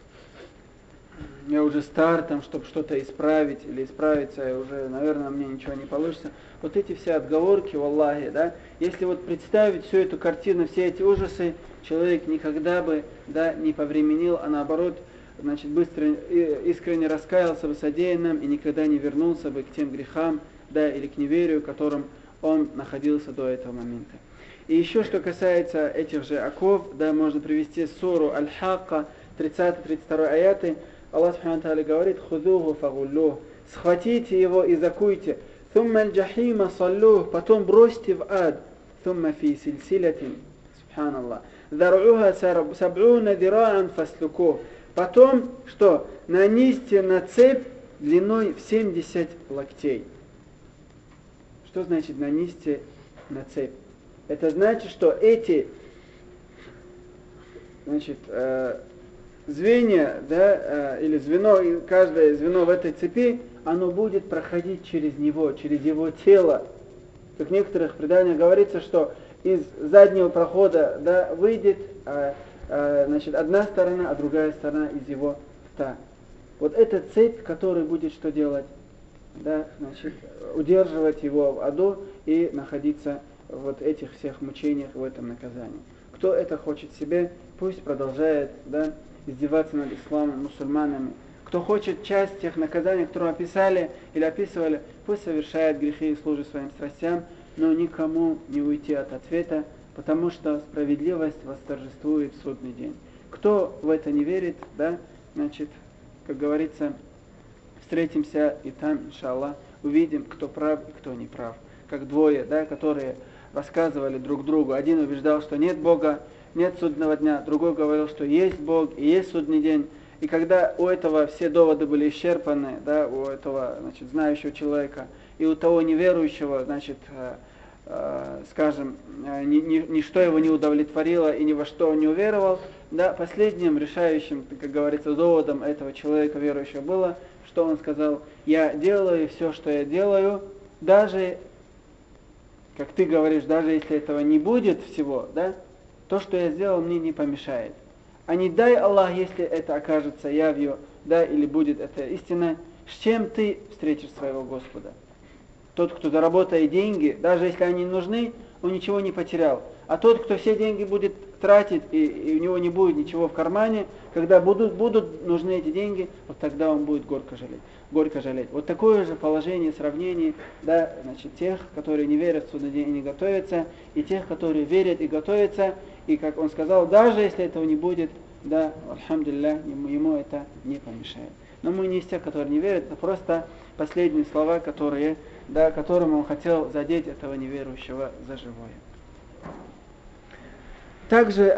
я уже стар, там, чтобы что-то исправить, или исправиться, и уже, наверное, мне ничего не получится. Вот эти все отговорки, валлахи, да, если вот представить всю эту картину, все эти ужасы, человек никогда бы, да, не повременил, а наоборот, значит, быстро, искренне раскаялся бы содеянным и никогда не вернулся бы к тем грехам, да, или к неверию, в котором он находился до этого момента. И еще, что касается этих же оков, да, можно привести суру Аль-Хакка, 30-32 аяты. Аллах Субхану Тааля говорит: «Худуху фагуллух», схватите его и закуйте. «Thumма аль-джахима саллух», потом бросьте в ад. «Thumma фи сильсилятин», субханаллах, «дар'уха саб'уна дираан фаслукух», потом, что? Нанесьте на цепь длиной в 70 локтей. Что значит нанесьте на цепь? Это значит, что эти, значит, звенья, да, или звено, каждое звено в этой цепи, оно будет проходить через него, через его тело. Как в некоторых преданиях говорится, что из заднего прохода, да, выйдет, значит, одна сторона, а другая сторона из его рта. Вот эта цепь, которая будет что делать? Да, значит, удерживать его в аду и находиться в вот этих всех мучениях, в этом наказании. Кто это хочет себе, пусть продолжает, да, издеваться над исламом, мусульманами. Кто хочет часть тех наказаний, которые описали или описывали, пусть совершает грехи и служит своим страстям, но никому не уйти от ответа, потому что справедливость восторжествует в судный день. Кто в это не верит, да, значит, как говорится, встретимся и там, иншаллах, увидим, кто прав и кто не прав. Как двое, да, которые рассказывали друг другу. Один убеждал, что нет Бога, нет судного дня, другой говорил, что есть Бог и есть судный день. И когда у этого все доводы были исчерпаны, да, у этого, значит, знающего человека, и у того неверующего, значит, скажем, ничто его не удовлетворило и ни во что он не уверовал, да, последним решающим, как говорится, доводом этого человека верующего было, что он сказал: я делаю все, что я делаю, даже, как ты говоришь, даже если этого не будет всего, да, то, что я сделал, мне не помешает. А не дай Аллах, если это окажется явью, да, или будет это истина, с чем ты встретишь своего Господа? Тот, кто заработает деньги, даже если они нужны, он ничего не потерял. А тот, кто все деньги будет тратить, и у него не будет ничего в кармане, когда будут нужны эти деньги, вот тогда он будет горько жалеть. Вот такое же положение, сравнение, да, значит, тех, которые не верят в судный день и не готовятся, и тех, которые верят и готовятся, и, как он сказал, даже если этого не будет, да, альхамдулиллах, ему это не помешает. Но мы не из тех, которые не верят, это просто последние слова, которым он хотел задеть этого неверующего за живое. Также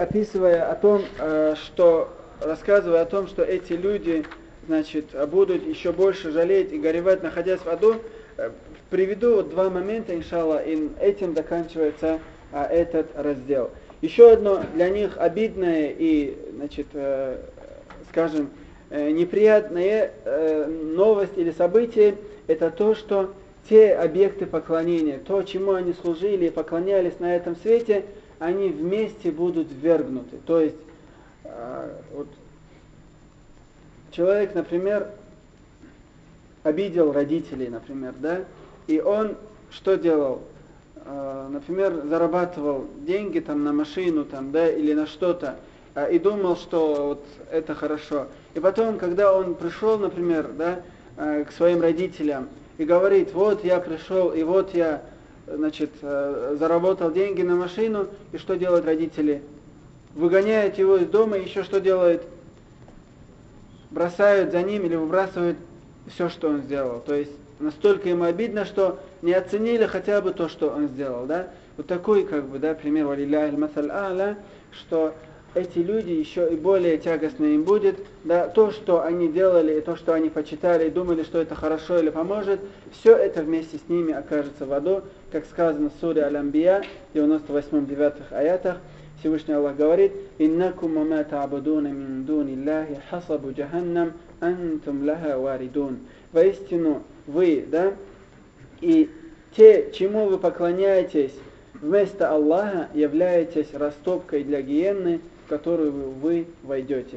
рассказывая о том, что эти люди, значит, будут еще больше жалеть и горевать, находясь в аду, приведу два момента, иншаллах, и этим заканчивается этот раздел. Еще одно для них обидное и, значит, скажем, неприятная новость или событие, это то, что те объекты поклонения, то, чему они служили и поклонялись на этом свете, они вместе будут ввергнуты. То есть, вот, человек, например, обидел родителей, например, да, и он что делал? Например, зарабатывал деньги там на машину, там, да, или на что-то, и думал, что вот это хорошо. И потом, когда он пришел, например, да, к своим родителям и говорит: вот я пришел, и вот я, значит, заработал деньги на машину, и что делают родители? Выгоняют его из дома, и еще что делают? Бросают за ним или выбрасывают все, что он сделал. То есть настолько ему обидно, что не оценили хотя бы то, что он сделал, да? Вот такой, как бы, да, пример, валилляхи аль-масаль а'ля, что эти люди еще и более тягостно им будет, да, то, что они делали, и то, что они почитали, и думали, что это хорошо или поможет, все это вместе с ними окажется в аду, как сказано в суре Аль-Анбия, 98-9 аятах. Всевышний Аллах говорит: «Иннакум ма та'будуна мин дуниллахи хасабу джаханнам антум лаха варидун». Воистину вы, да, и те, чему вы поклоняетесь вместо Аллаха, являетесь растопкой для гиенны, в которую вы войдете.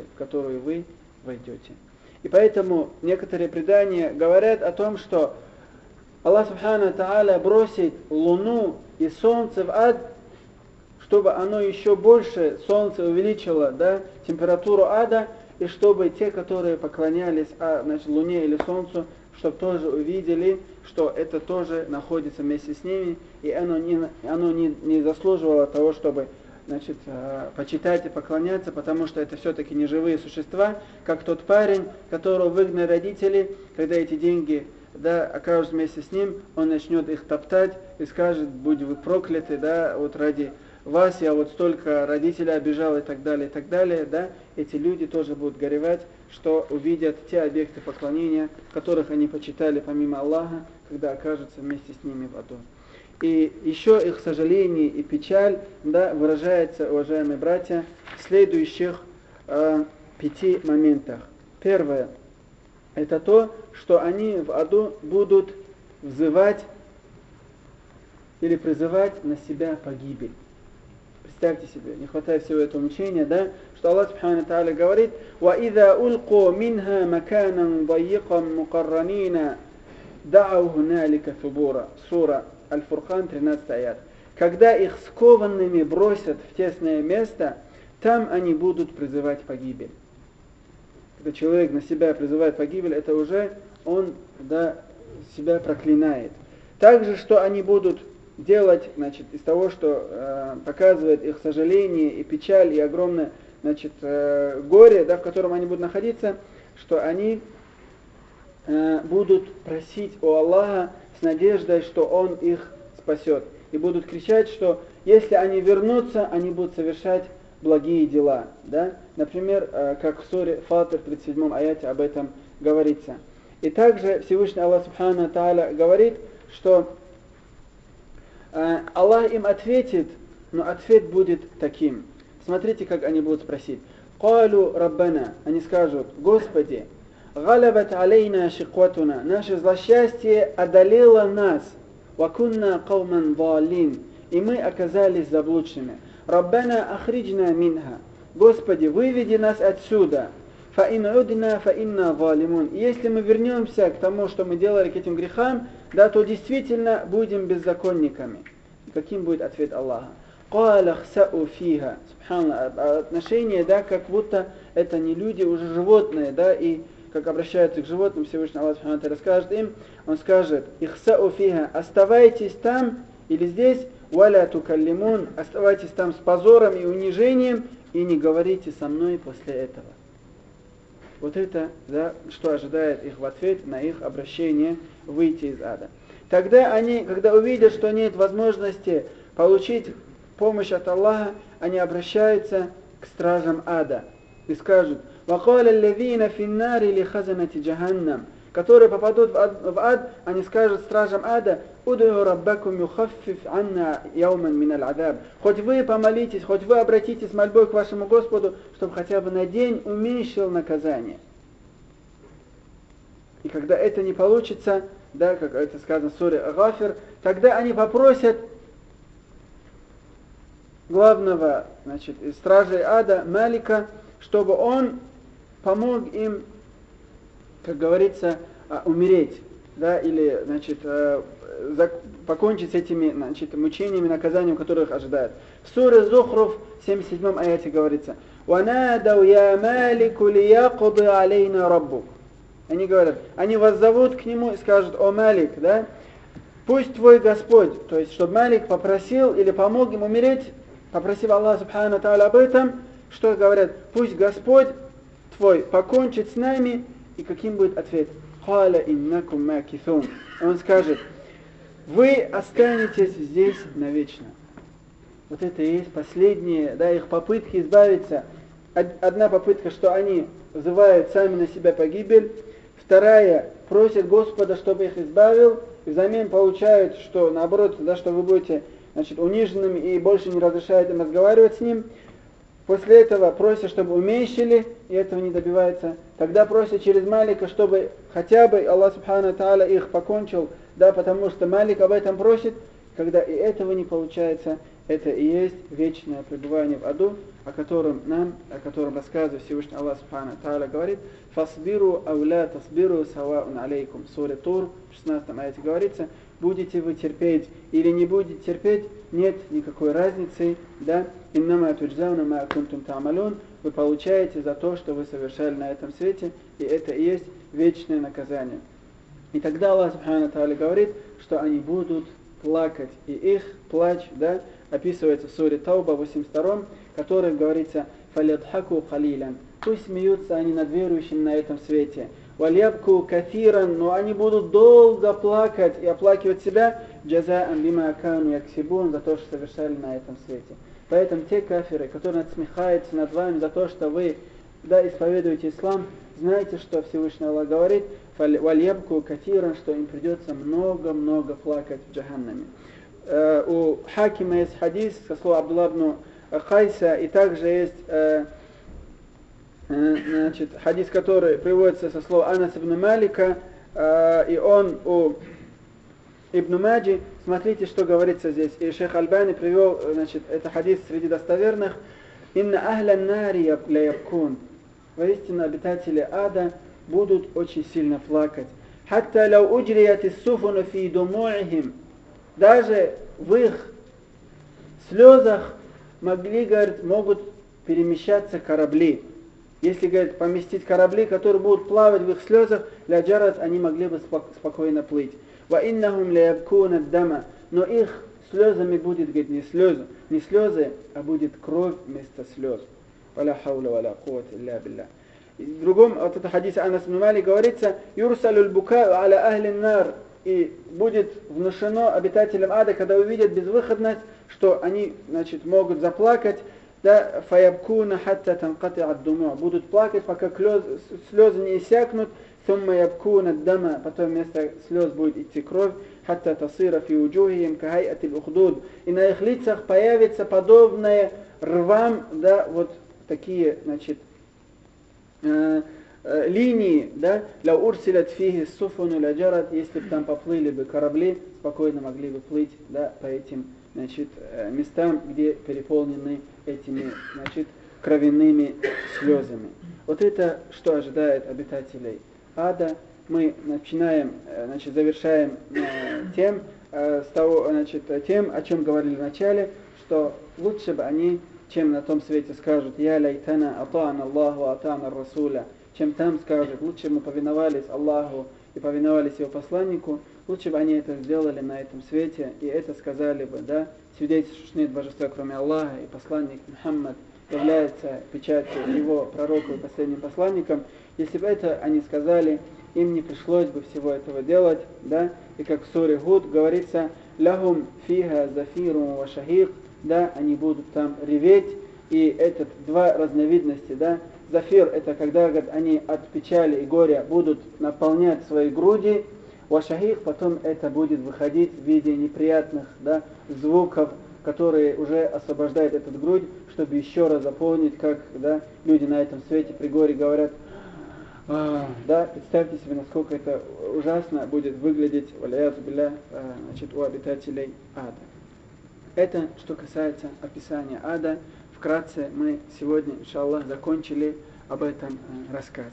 И поэтому некоторые предания говорят о том, что Аллах Субхану Тааля бросит луну и солнце в ад, чтобы оно еще больше, солнце увеличило, да, температуру ада, и чтобы те, которые поклонялись значит, луне или солнцу, чтобы тоже увидели, что это тоже находится вместе с ними, и оно не заслуживало того, чтобы, значит, почитать и поклоняться, потому что это все-таки не живые существа, как тот парень, которого выгнали родители, когда эти деньги, да, окажутся вместе с ним, он начнет их топтать и скажет: будь вы прокляты, да, вот ради вас я вот столько родителей обижал и так далее, да, эти люди тоже будут горевать, что увидят те объекты поклонения, которых они почитали помимо Аллаха, когда окажутся вместе с ними в аду. И еще их сожаление и печаль, да, выражается, уважаемые братья, в следующих 5 моментах. Первое, это то, что они в аду будут взывать или призывать на себя погибель. Представьте себе, не хватает всего этого мучения, да, что Аллах Субхану Тааля говорит: وَإِذَا أُلْقُوا مِنْهَا مَكَانًا ضَيِّقًا مُقَرَّنِينَ دَعَوْا هُنَالِكَ ثُبُورًا. Сура Аль-Фуркан, 13 аят. Когда их скованными бросят в тесное место, там они будут призывать погибель. Когда человек на себя призывает погибель, это уже он, да, себя проклинает. Также, что они будут делать, значит, из того, что показывает их сожаление и печаль и огромное, значит, горе, да, в котором они будут находиться, что они будут просить у Аллаха с надеждой, что Он их спасет. И будут кричать, что если они вернутся, они будут совершать благие дела. Да? Например, как в суре Фатир, в 37 аяте об этом говорится. И также Всевышний Аллах Субхану Тааля говорит, что Аллах им ответит, но ответ будет таким. Смотрите, как они будут спросить. «Калу Раббана», они скажут: «Господи, галабат алейна шикватуна», наше злосчастье одолело нас, «Вакунна кауман валин», и мы оказались заблудшими. «Раббана ахриджна минха», Господи, выведи нас отсюда. «Фаин удна фаинна валимун», если мы вернемся к тому, что мы делали, к этим грехам, да, то действительно будем беззаконниками. И каким будет ответ Аллаха? «Каля хсау фиха», отношение, да, как будто это не люди, уже животные, да, и как обращаются к животным, Всевышний Аллах расскажет им, он скажет: «Ихсау фиха», оставайтесь там или здесь, «Валя тукаллимун», оставайтесь там с позором и унижением, и не говорите со мной после этого. Вот это, да, что ожидает их в ответ на их обращение выйти из ада. Тогда они, когда увидят, что нет возможности получить помощь от Аллаха, они обращаются к стражам ада и скажут: «Вакаля лавина финнари ли хазанати джаханнам», которые попадут в ад, они скажут стражам ада: «Уду раббакум юхаффиф анна яуман мин аль-адаб». Хоть вы помолитесь, хоть вы обратитесь с мольбой к вашему Господу, чтобы хотя бы на день уменьшил наказание. И когда это не получится, да, как это сказано в суре Гафир, тогда они попросят главного, значит, из стражей ада, Малика, чтобы он помог им, как говорится, умереть, да, или, значит, покончить с этими, значит, мучениями, наказанием, которых ожидают. В суре Зухруф, в 77 аяте говорится: «Ванадау я Малику лиякуды алейна раббук». Они говорят, они вас зовут к нему и скажут: «О Малик, да, пусть твой Господь», то есть, чтобы Малик попросил или помог им умереть, попросив Аллах Субхану Тааля об этом, что говорят: «Пусть Господь твой покончит с нами». И каким будет ответ? «Халя иннакум макифун». Он скажет: «Вы останетесь здесь навечно». Вот это и есть последние, да, их попытки избавиться. Одна попытка, что они вызывают сами на себя погибель. Вторая, просят Господа, чтобы их избавил. И взамен получают, что наоборот, да, что вы будете, значит, униженными и больше не разрешает им разговаривать с ним. После этого просят, чтобы уменьшили, и этого не добивается. Тогда просят через Малика, чтобы хотя бы Аллах Субхану Тааля их покончил, да, потому что Малик об этом просит. Когда и этого не получается, это и есть вечное пребывание в аду, о котором рассказывает Всевышний Аллах Субхану Тааля, говорит: «Фасбиру ауля тасбиру саваун алейкум». В суре Тур, в 16 аяте говорится: будете вы терпеть или не будете терпеть, нет никакой разницы, да, иннама туджзауна ма кунтум та'малун, вы получаете за то, что вы совершали на этом свете, и это и есть вечное наказание. И тогда Аллах Субхану Тааля говорит, что они будут плакать, и их плач, да, описывается в суре Тауба, 82, который говорится: «Фалядхаку калилян», пусть смеются они над верующими на этом свете. «Вальябку кафиран», но они будут долго плакать и оплакивать себя, «джазаан бима кану яксибун», за то, что совершали на этом свете. Поэтому те кафиры, которые насмехаются над вами за то, что вы, да, исповедуете ислам, знайте, что Всевышний Аллах говорит: «Вальябку кафиран», что им придется много-много плакать в джаханнаме. У Хакима есть хадис со слова Абдулла ибн Кайса, и также есть значит, хадис, который приводится со слова Анас ибн Малика, и он у Ибн Маджи. Смотрите, что говорится здесь. И шейх Альбани привел, значит, это хадис среди достоверных: «Инна ахля нари ляябкун». Воистину, обитатели ада будут очень сильно плакать. «Хатта лау уджрият иссуфуну фи думу'ихим». Даже в их слезах могут перемещаться корабли. Если, говорит, поместить корабли, которые будут плавать в их слезах, ля джарат, они могли бы спокойно плыть. «Ва иннахум ляябкуна дама». Но их слезами будет, говорит, не слезы, а будет кровь вместо слез. Валя хауля валя куввата илля билля. В другом, вот это хадисе Анас ибн Малик говорится, юрсалюль букаю аля ахлин нар, и будет внушено обитателям ада, когда увидят безвыходность, что они, значит, могут заплакать, да, фаябкуна хатта танкати ад-дума, будут плакать, пока слезы не иссякнут, сумма ябкуна дама, потом вместо слез будет идти кровь, хатта тасира фи уджухихим кахайатиль ухдуд, и на их лицах появится подобное рвам, да, вот такие, значит, линии, да, ля урсилят фихи суфуну ля джарат, если бы там поплыли бы корабли, спокойно могли бы плыть, да, по этим, значит, местам, где переполнены этими, значит, кровяными слезами. Вот это, что ожидает обитателей ада. Мы начинаем, значит, завершаем тем, тем, о чем говорили в начале, что лучше бы они, чем на том свете скажут «Я лайтана ата'ана Аллаху ата'ана Расуля», чем там скажут «Лучше мы повиновались Аллаху и повиновались Его посланнику», лучше бы они это сделали на этом свете, и это сказали бы, да, свидетельство, что нет божества, кроме Аллаха, и посланник Мухаммад является печатью Его пророка и последним посланником. Если бы это они сказали, им не пришлось бы всего этого делать, да, и как в суре Гуд говорится «Лахум фиха зафирум ва шахик», да, они будут там реветь, и это два разновидности, да. Зафир — это когда они от печали и горя будут наполнять свои груди, вашахих потом это будет выходить в виде неприятных, да, звуков, которые уже освобождают эту грудь, чтобы еще раз заполнить, как, да, люди на этом свете при горе говорят, да, представьте себе, насколько это ужасно будет выглядеть, валяязу билля, значит, у обитателей ада. Это что касается описания ада. Вкратце мы сегодня, иншаллах, закончили об этом рассказ.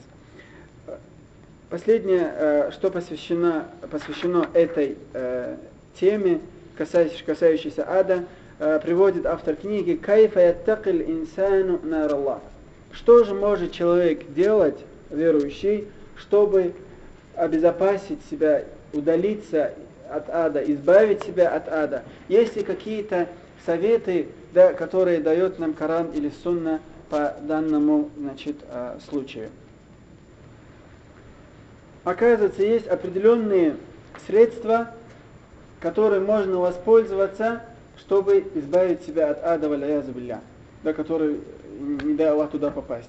Последнее, что посвящено этой теме, касающейся ада, приводит автор книги «Кайфа яттакиль инсану нар Аллах». Что же может человек делать, верующий, чтобы обезопасить себя, удалиться от ада, избавить себя от ада? Есть ли какие-то советы, да, которые дает нам Коран или Сунна по данному, значит, случаю? Оказывается, есть определенные средства, которые можно воспользоваться, чтобы избавить себя от ада, валяязу билля, да, который не дай Аллах туда попасть.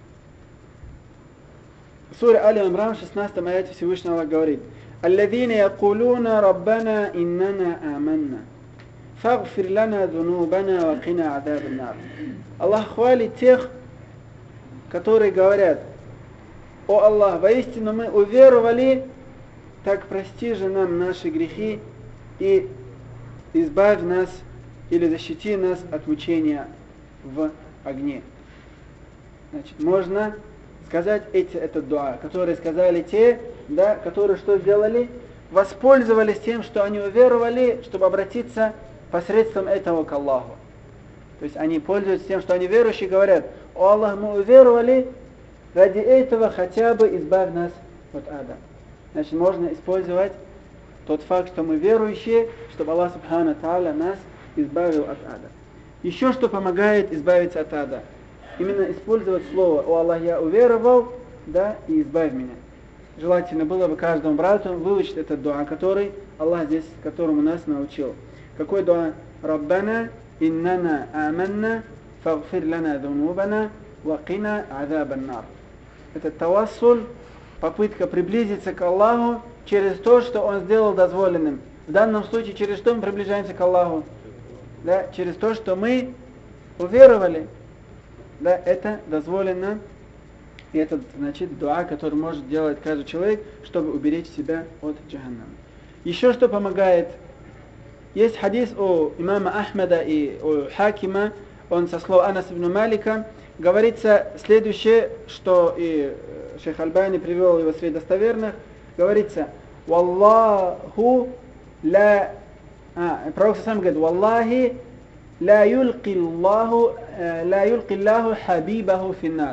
В суре Али Имран, 16 аяте Всевышний Аллах говорит: «Аллазина якулуна раббана иннана аманна, фагфир лана зунубана ва кина адаб нар». Аллах хвалит тех, которые говорят: «О Аллах, воистину мы уверовали, так прости же нам наши грехи и избавь нас или защити нас от мучения в огне». Значит, можно сказать этот дуа, которые сказали те, да, которые что сделали? Воспользовались тем, что они уверовали, чтобы обратиться посредством этого к Аллаху. То есть они пользуются тем, что они верующие, говорят: «О Аллах, мы уверовали, ради этого хотя бы избавь нас от ада». Значит, можно использовать тот факт, что мы верующие, чтобы Аллах Субхану Тааля нас избавил от ада. Еще что помогает избавиться от ада? Именно использовать слово: «О Аллах, я уверовал, да, и избавь меня». Желательно было бы каждому брату выучить этот дуа, который Аллах здесь, которому нас научил. Какой дуа? «Раббана иннана аманна, фагфир лана зунубана, ва кина азабан нар». Это тавассуль, попытка приблизиться к Аллаху через то, что Он сделал дозволенным. В данном случае, через что мы приближаемся к Аллаху? Да, через то, что мы уверовали. Да, это дозволено. И это, значит, дуа, который может делать каждый человек, чтобы уберечь себя от джаханнама. Еще что помогает? Есть хадис у имама Ахмада и у Хакима, он со слов Анас ибн Малика, говорится следующее, что и шейх Альбани привел его среди достоверных, говорится: «Валлаху ла...» Пророк сам говорит: «Валлахи ла юлки Аллаху хабибаху финнар».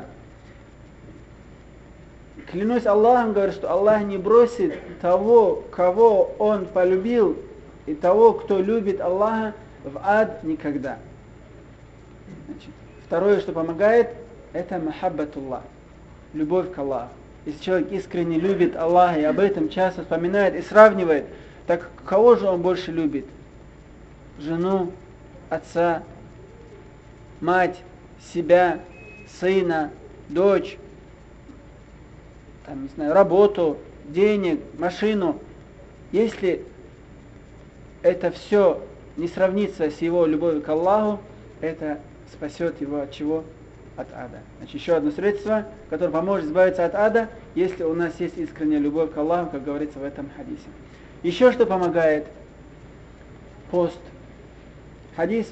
Клянусь Аллахом, говорит, что Аллах не бросит того, кого Он полюбил, и того, кто любит Аллаха, в ад никогда. Значит, второе, что помогает, это махаббатуллах, любовь к Аллаху. Если человек искренне любит Аллаха и об этом часто вспоминает и сравнивает, так кого же он больше любит? Жену, отца, мать, себя, сына, дочь, там, не знаю, работу, денег, машину. Если это все не сравнится с его любовью к Аллаху, это спасет его от чего? От ада. Значит, еще одно средство, которое поможет избавиться от ада, если у нас есть искренняя любовь к Аллаху, как говорится в этом хадисе. Еще что помогает? Пост. Хадис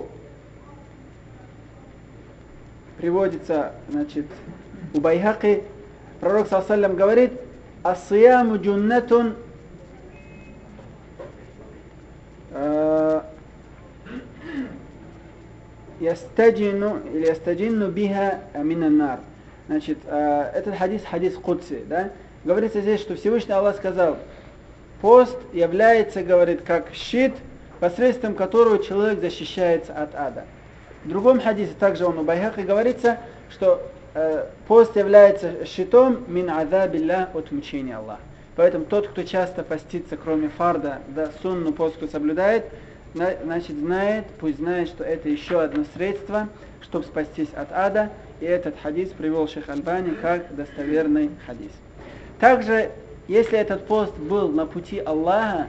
приводится, значит, у Байхаки. Пророк ﷺ говорит: «Ас-сияму джуннатун ястаджинну биха минан нар». Значит, этот хадис Кудси, да? Говорится здесь, что Всевышний Аллах сказал: пост является, говорит, как щит, посредством которого человек защищается от ада. В другом хадисе, также он у Байхаки, говорится, что пост является щитом мин азабилля, от мучения Аллаха. Поэтому тот, кто часто постится, кроме фарда, да, сунну пост, кто соблюдает, значит, пусть знает, что это еще одно средство, чтобы спастись от ада. И этот хадис привел шейх Альбани как достоверный хадис. Также, если этот пост был на пути Аллаха,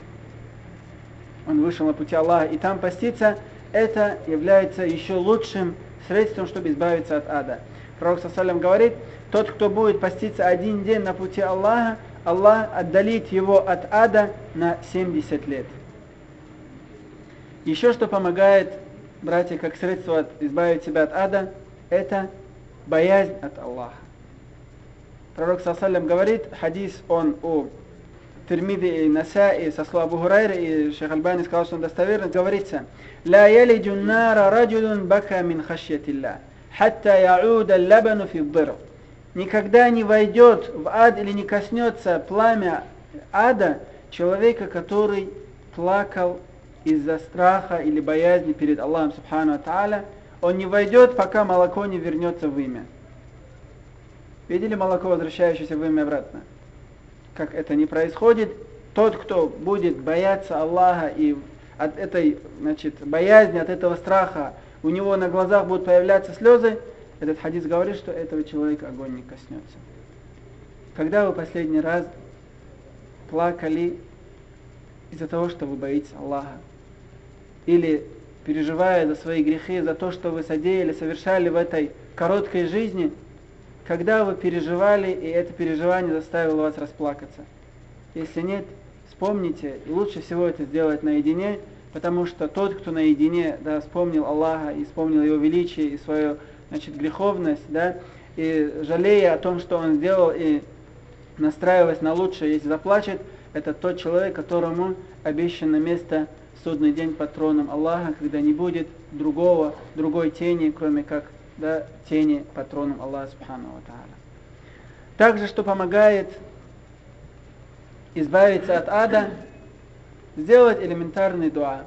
он вышел на пути Аллаха и там постится, это является еще лучшим средством, чтобы избавиться от ада. Пророк ﷺ говорит: тот, кто будет поститься один день на пути Аллаха, Аллах отдалит его от ада на 70 лет. Еще что помогает, братья, как средство избавить себя от ада, это боязнь от Аллаха. Пророк ﷺ говорит, хадис он у Тирмиди и Насаи со слов Абу Хурайры, и шейх Альбани сказал, что он достоверный, говорится: «Ла ялиджу нара раджулун бака мин хашьятилля, хатта яуда лабану фи ддир». Никогда не войдет в ад или не коснется пламя ада человека, который плакал из-за страха или боязни перед Аллахом Субхану ва Тааля. Он не войдет, пока молоко не вернется в имя. Видели молоко, возвращающееся в имя обратно? Как это не происходит, тот, кто будет бояться Аллаха и от этой, значит, боязни, от этого страха, у него на глазах будут появляться слезы, этот хадис говорит, что этого человека огонь не коснется. Когда вы последний раз плакали из-за того, что вы боитесь Аллаха? Или переживая за свои грехи, за то, что вы содеяли, совершали в этой короткой жизни, когда вы переживали, и это переживание заставило вас расплакаться? Если нет, вспомните, и лучше всего это сделать наедине, потому что тот, кто наедине, да, вспомнил Аллаха и вспомнил Его величие и свою, значит, греховность, да, и жалея о том, что он сделал, и настраиваясь на лучшее, если заплачет, это тот человек, которому обещано место в судный день под троном Аллаха, когда не будет другой тени, кроме как, да, тени под троном Аллаха Субхану ва Тааля. Также, что помогает избавиться от ада, сделать элементарный дуа.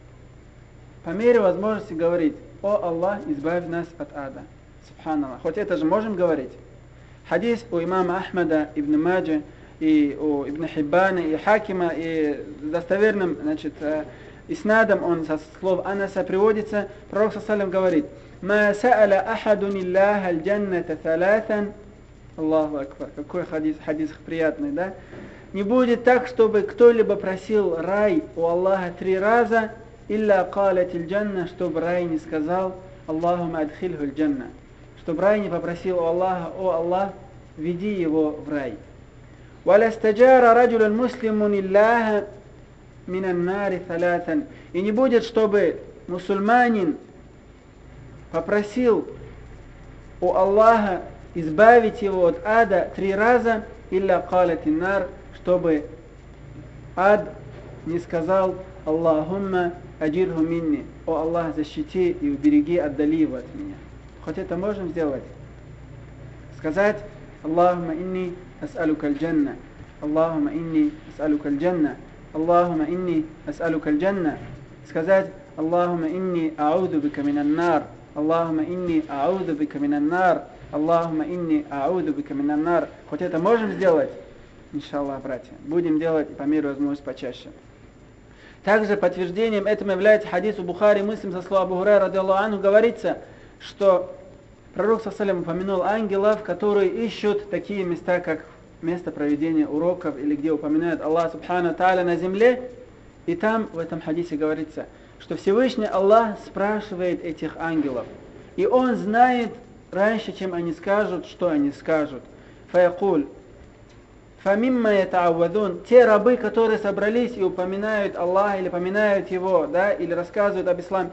По мере возможности говорить: «О Аллах, избавь нас от ада». Субханаллах. Хоть это же можем говорить. Хадис у имама Ахмада, Ибн Маджа, и у Ибн Хиббана, и Хакима, и с достоверным, значит, иснадом, он со слов Анаса приводится, пророк ﷺ говорит: «Ма са'аля ахадун Илляха аль-джанната саласан». Аллаху акбар. Какой хадис приятный, да? Не будет так, чтобы кто-либо просил рай у Аллаха 3 раза, илля калят иль-джанна, чтобы рай не сказал: Аллахума адхильху иль-джанна. Чтобы рай не попросил у Аллаха: о Аллах, веди его в рай. «Валя стаджара раджулан муслимун Илляха минан нари саласан». И не будет, чтобы мусульманин попросил у Аллаха избавить его от ада 3 раза, илля калат ин-нар, чтобы ад не сказал: Аллахумма аджирху минни. О Аллах, защити и убереги, отдали его от меня. Хоть это можем сделать. Сказать: Аллахумма инни ас'алука аль-джанна. Аллахумма инни ас'алука аль-джанна. Аллахумма инни ас'алука аль-джанна. Сказать: Аллахумма инни а'уду бика минан нар. Аллахума инни ауду бика минаннар, Аллахума инни ауду бика минаннар. Хоть это можем сделать? Иншаллах, братья. Будем делать по мере возможности почаще. Также подтверждением этому является хадис у Бухари Муслим со слова Абу Хурайра радиаллаху анху, говорится, что пророк ﷺ упомянул ангелов, которые ищут такие места, как место проведения уроков, или где упоминают Аллах Субхану Тааля на земле. И там в этом хадисе говорится, что Всевышний Аллах спрашивает этих ангелов. И Он знает раньше, чем они скажут, что они скажут. Фаякуль. Фамимма ятааввадун, те рабы, которые собрались и упоминают Аллаха, или поминают Его, да, или рассказывают об исламе,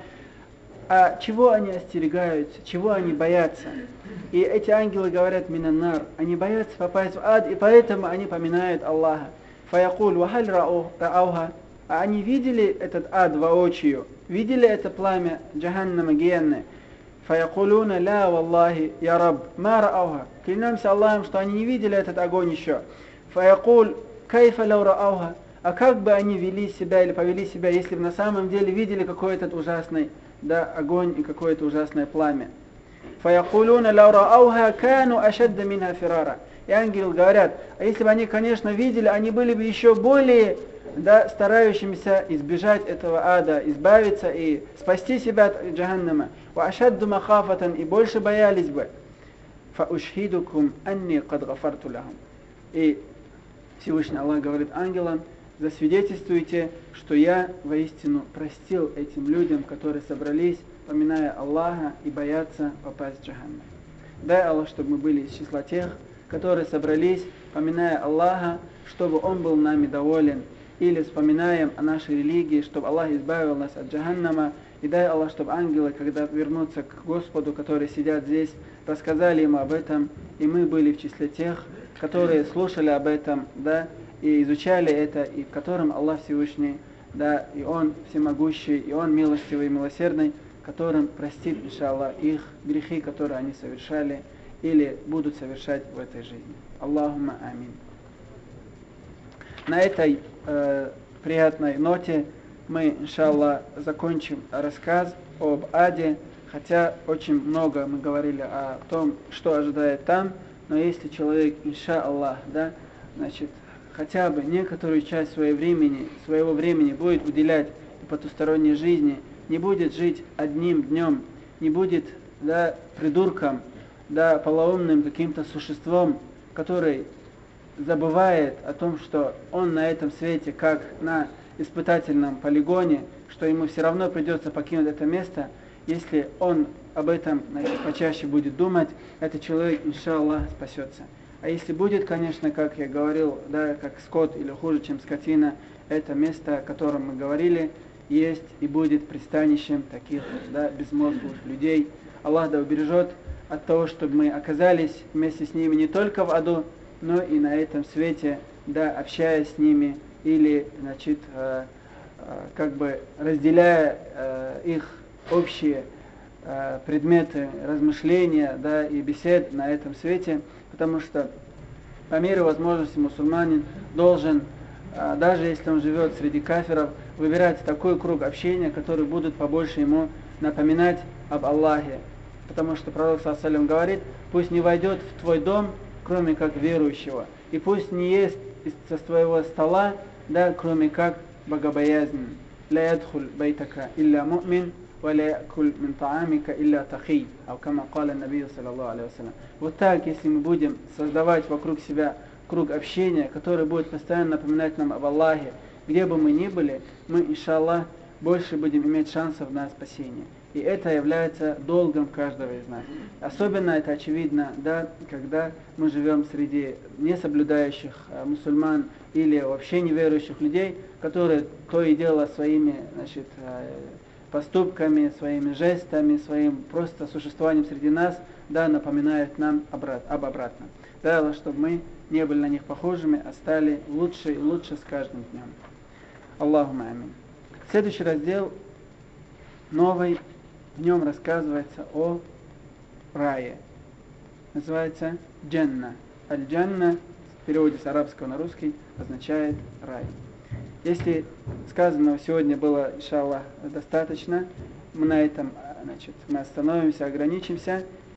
а чего они остерегаются, чего они боятся. И эти ангелы говорят минаннар, они боятся попасть в ад, и поэтому они поминают Аллаха. Фаякуль вахаль раауха, а они видели этот ад воочию, видели это пламя джаханнама гиенны. Фаякулуна ля валлахи я раб, ма раауха. Клянемся Аллахом, что они не видели этот огонь еще. Фаякуль кайфа ляу раауха. А как бы они вели себя или повели себя, если бы на самом деле видели какой-то ужасный, да, огонь и какое-то ужасное пламя. Фаякулуна ляу раауха кану ашадда минха фирара. И ангелы говорят, а если бы они, конечно, видели, они были бы еще более, да, старающимися избежать этого ада, избавиться и спасти себя от джаханнама. Ва ашадду махафатан, и больше боялись бы. Фа ушхидукум анни кад гафарту лахум. И Всевышний Аллах говорит ангелам, засвидетельствуйте, что я воистину простил этим людям, которые собрались, поминая Аллаха и боятся попасть в джаханнам. Дай Аллах, чтобы мы были из числа тех, которые собрались, поминая Аллаха, чтобы Он был нами доволен, или вспоминаем о нашей религии, чтобы Аллах избавил нас от джаханнама. И дай Аллах, чтобы ангелы, когда вернутся к Господу, которые сидят здесь, рассказали ему об этом, и мы были в числе тех, которые слушали об этом, да, и изучали это, и в котором Аллах Всевышний, да, и Он всемогущий, и Он милостивый и милосердный, которым простит, иншаллах, их грехи, которые они совершали или будут совершать в этой жизни. Аллахумма амин. На этой приятной ноте мы, иншаллах, закончим рассказ об аде, хотя очень много мы говорили о том, что ожидает там, но если человек, иншаллах, да, значит, хотя бы некоторую часть своего времени будет уделять потусторонней жизни, не будет жить одним днем, не будет, да, придурком, да, полоумным каким-то существом, который забывает о том, что он на этом свете, как на испытательном полигоне, что ему все равно придется покинуть это место. Если он об этом, значит, почаще будет думать, этот человек, иншаллах, спасется. А если будет, конечно, как я говорил, да, как скот или хуже, чем скотина, это место, о котором мы говорили, есть и будет пристанищем таких, да, безмозглых людей. Аллах да убережет от того, чтобы мы оказались вместе с ними не только в аду, но и на этом свете, да, общаясь с ними или, значит, как бы разделяя их общие предметы размышления, да, и бесед на этом свете, потому что по мере возможности мусульманин должен, даже если он живет среди кафиров, выбирать такой круг общения, который будут побольше ему напоминать об Аллахе. Потому что пророк ﷺ говорит, пусть не войдет в твой дом, кроме как верующего, и пусть не ест со твоего стола, да, кроме как богобоязненный. لا يدخل بيتك إلا مؤمن ولا يأكل من طعامك إلا تقي أو كما قال النبي صلى الله عليه وسلم. Вот так, если мы будем создавать вокруг себя круг общения, который будет постоянно напоминать нам об Аллахе, где бы мы ни были, мы, иншаллах, больше будем иметь шансов на спасение. И это является долгом каждого из нас. Особенно это очевидно, да, когда мы живем среди несоблюдающих мусульман или вообще неверующих людей, которые то и дело своими, значит, поступками, своими жестами, своим просто существованием среди нас, да, напоминают нам об обратном. Да, чтобы мы не были на них похожими, а стали лучше и лучше с каждым днем. Аллахумма амин. Следующий раздел новый. В нем рассказывается о рае. Называется джанна. Аль-джанна в переводе с арабского на русский означает рай. Если сказанного сегодня было, иншаллах, достаточно, мы на этом значит, мы остановимся, ограничимся.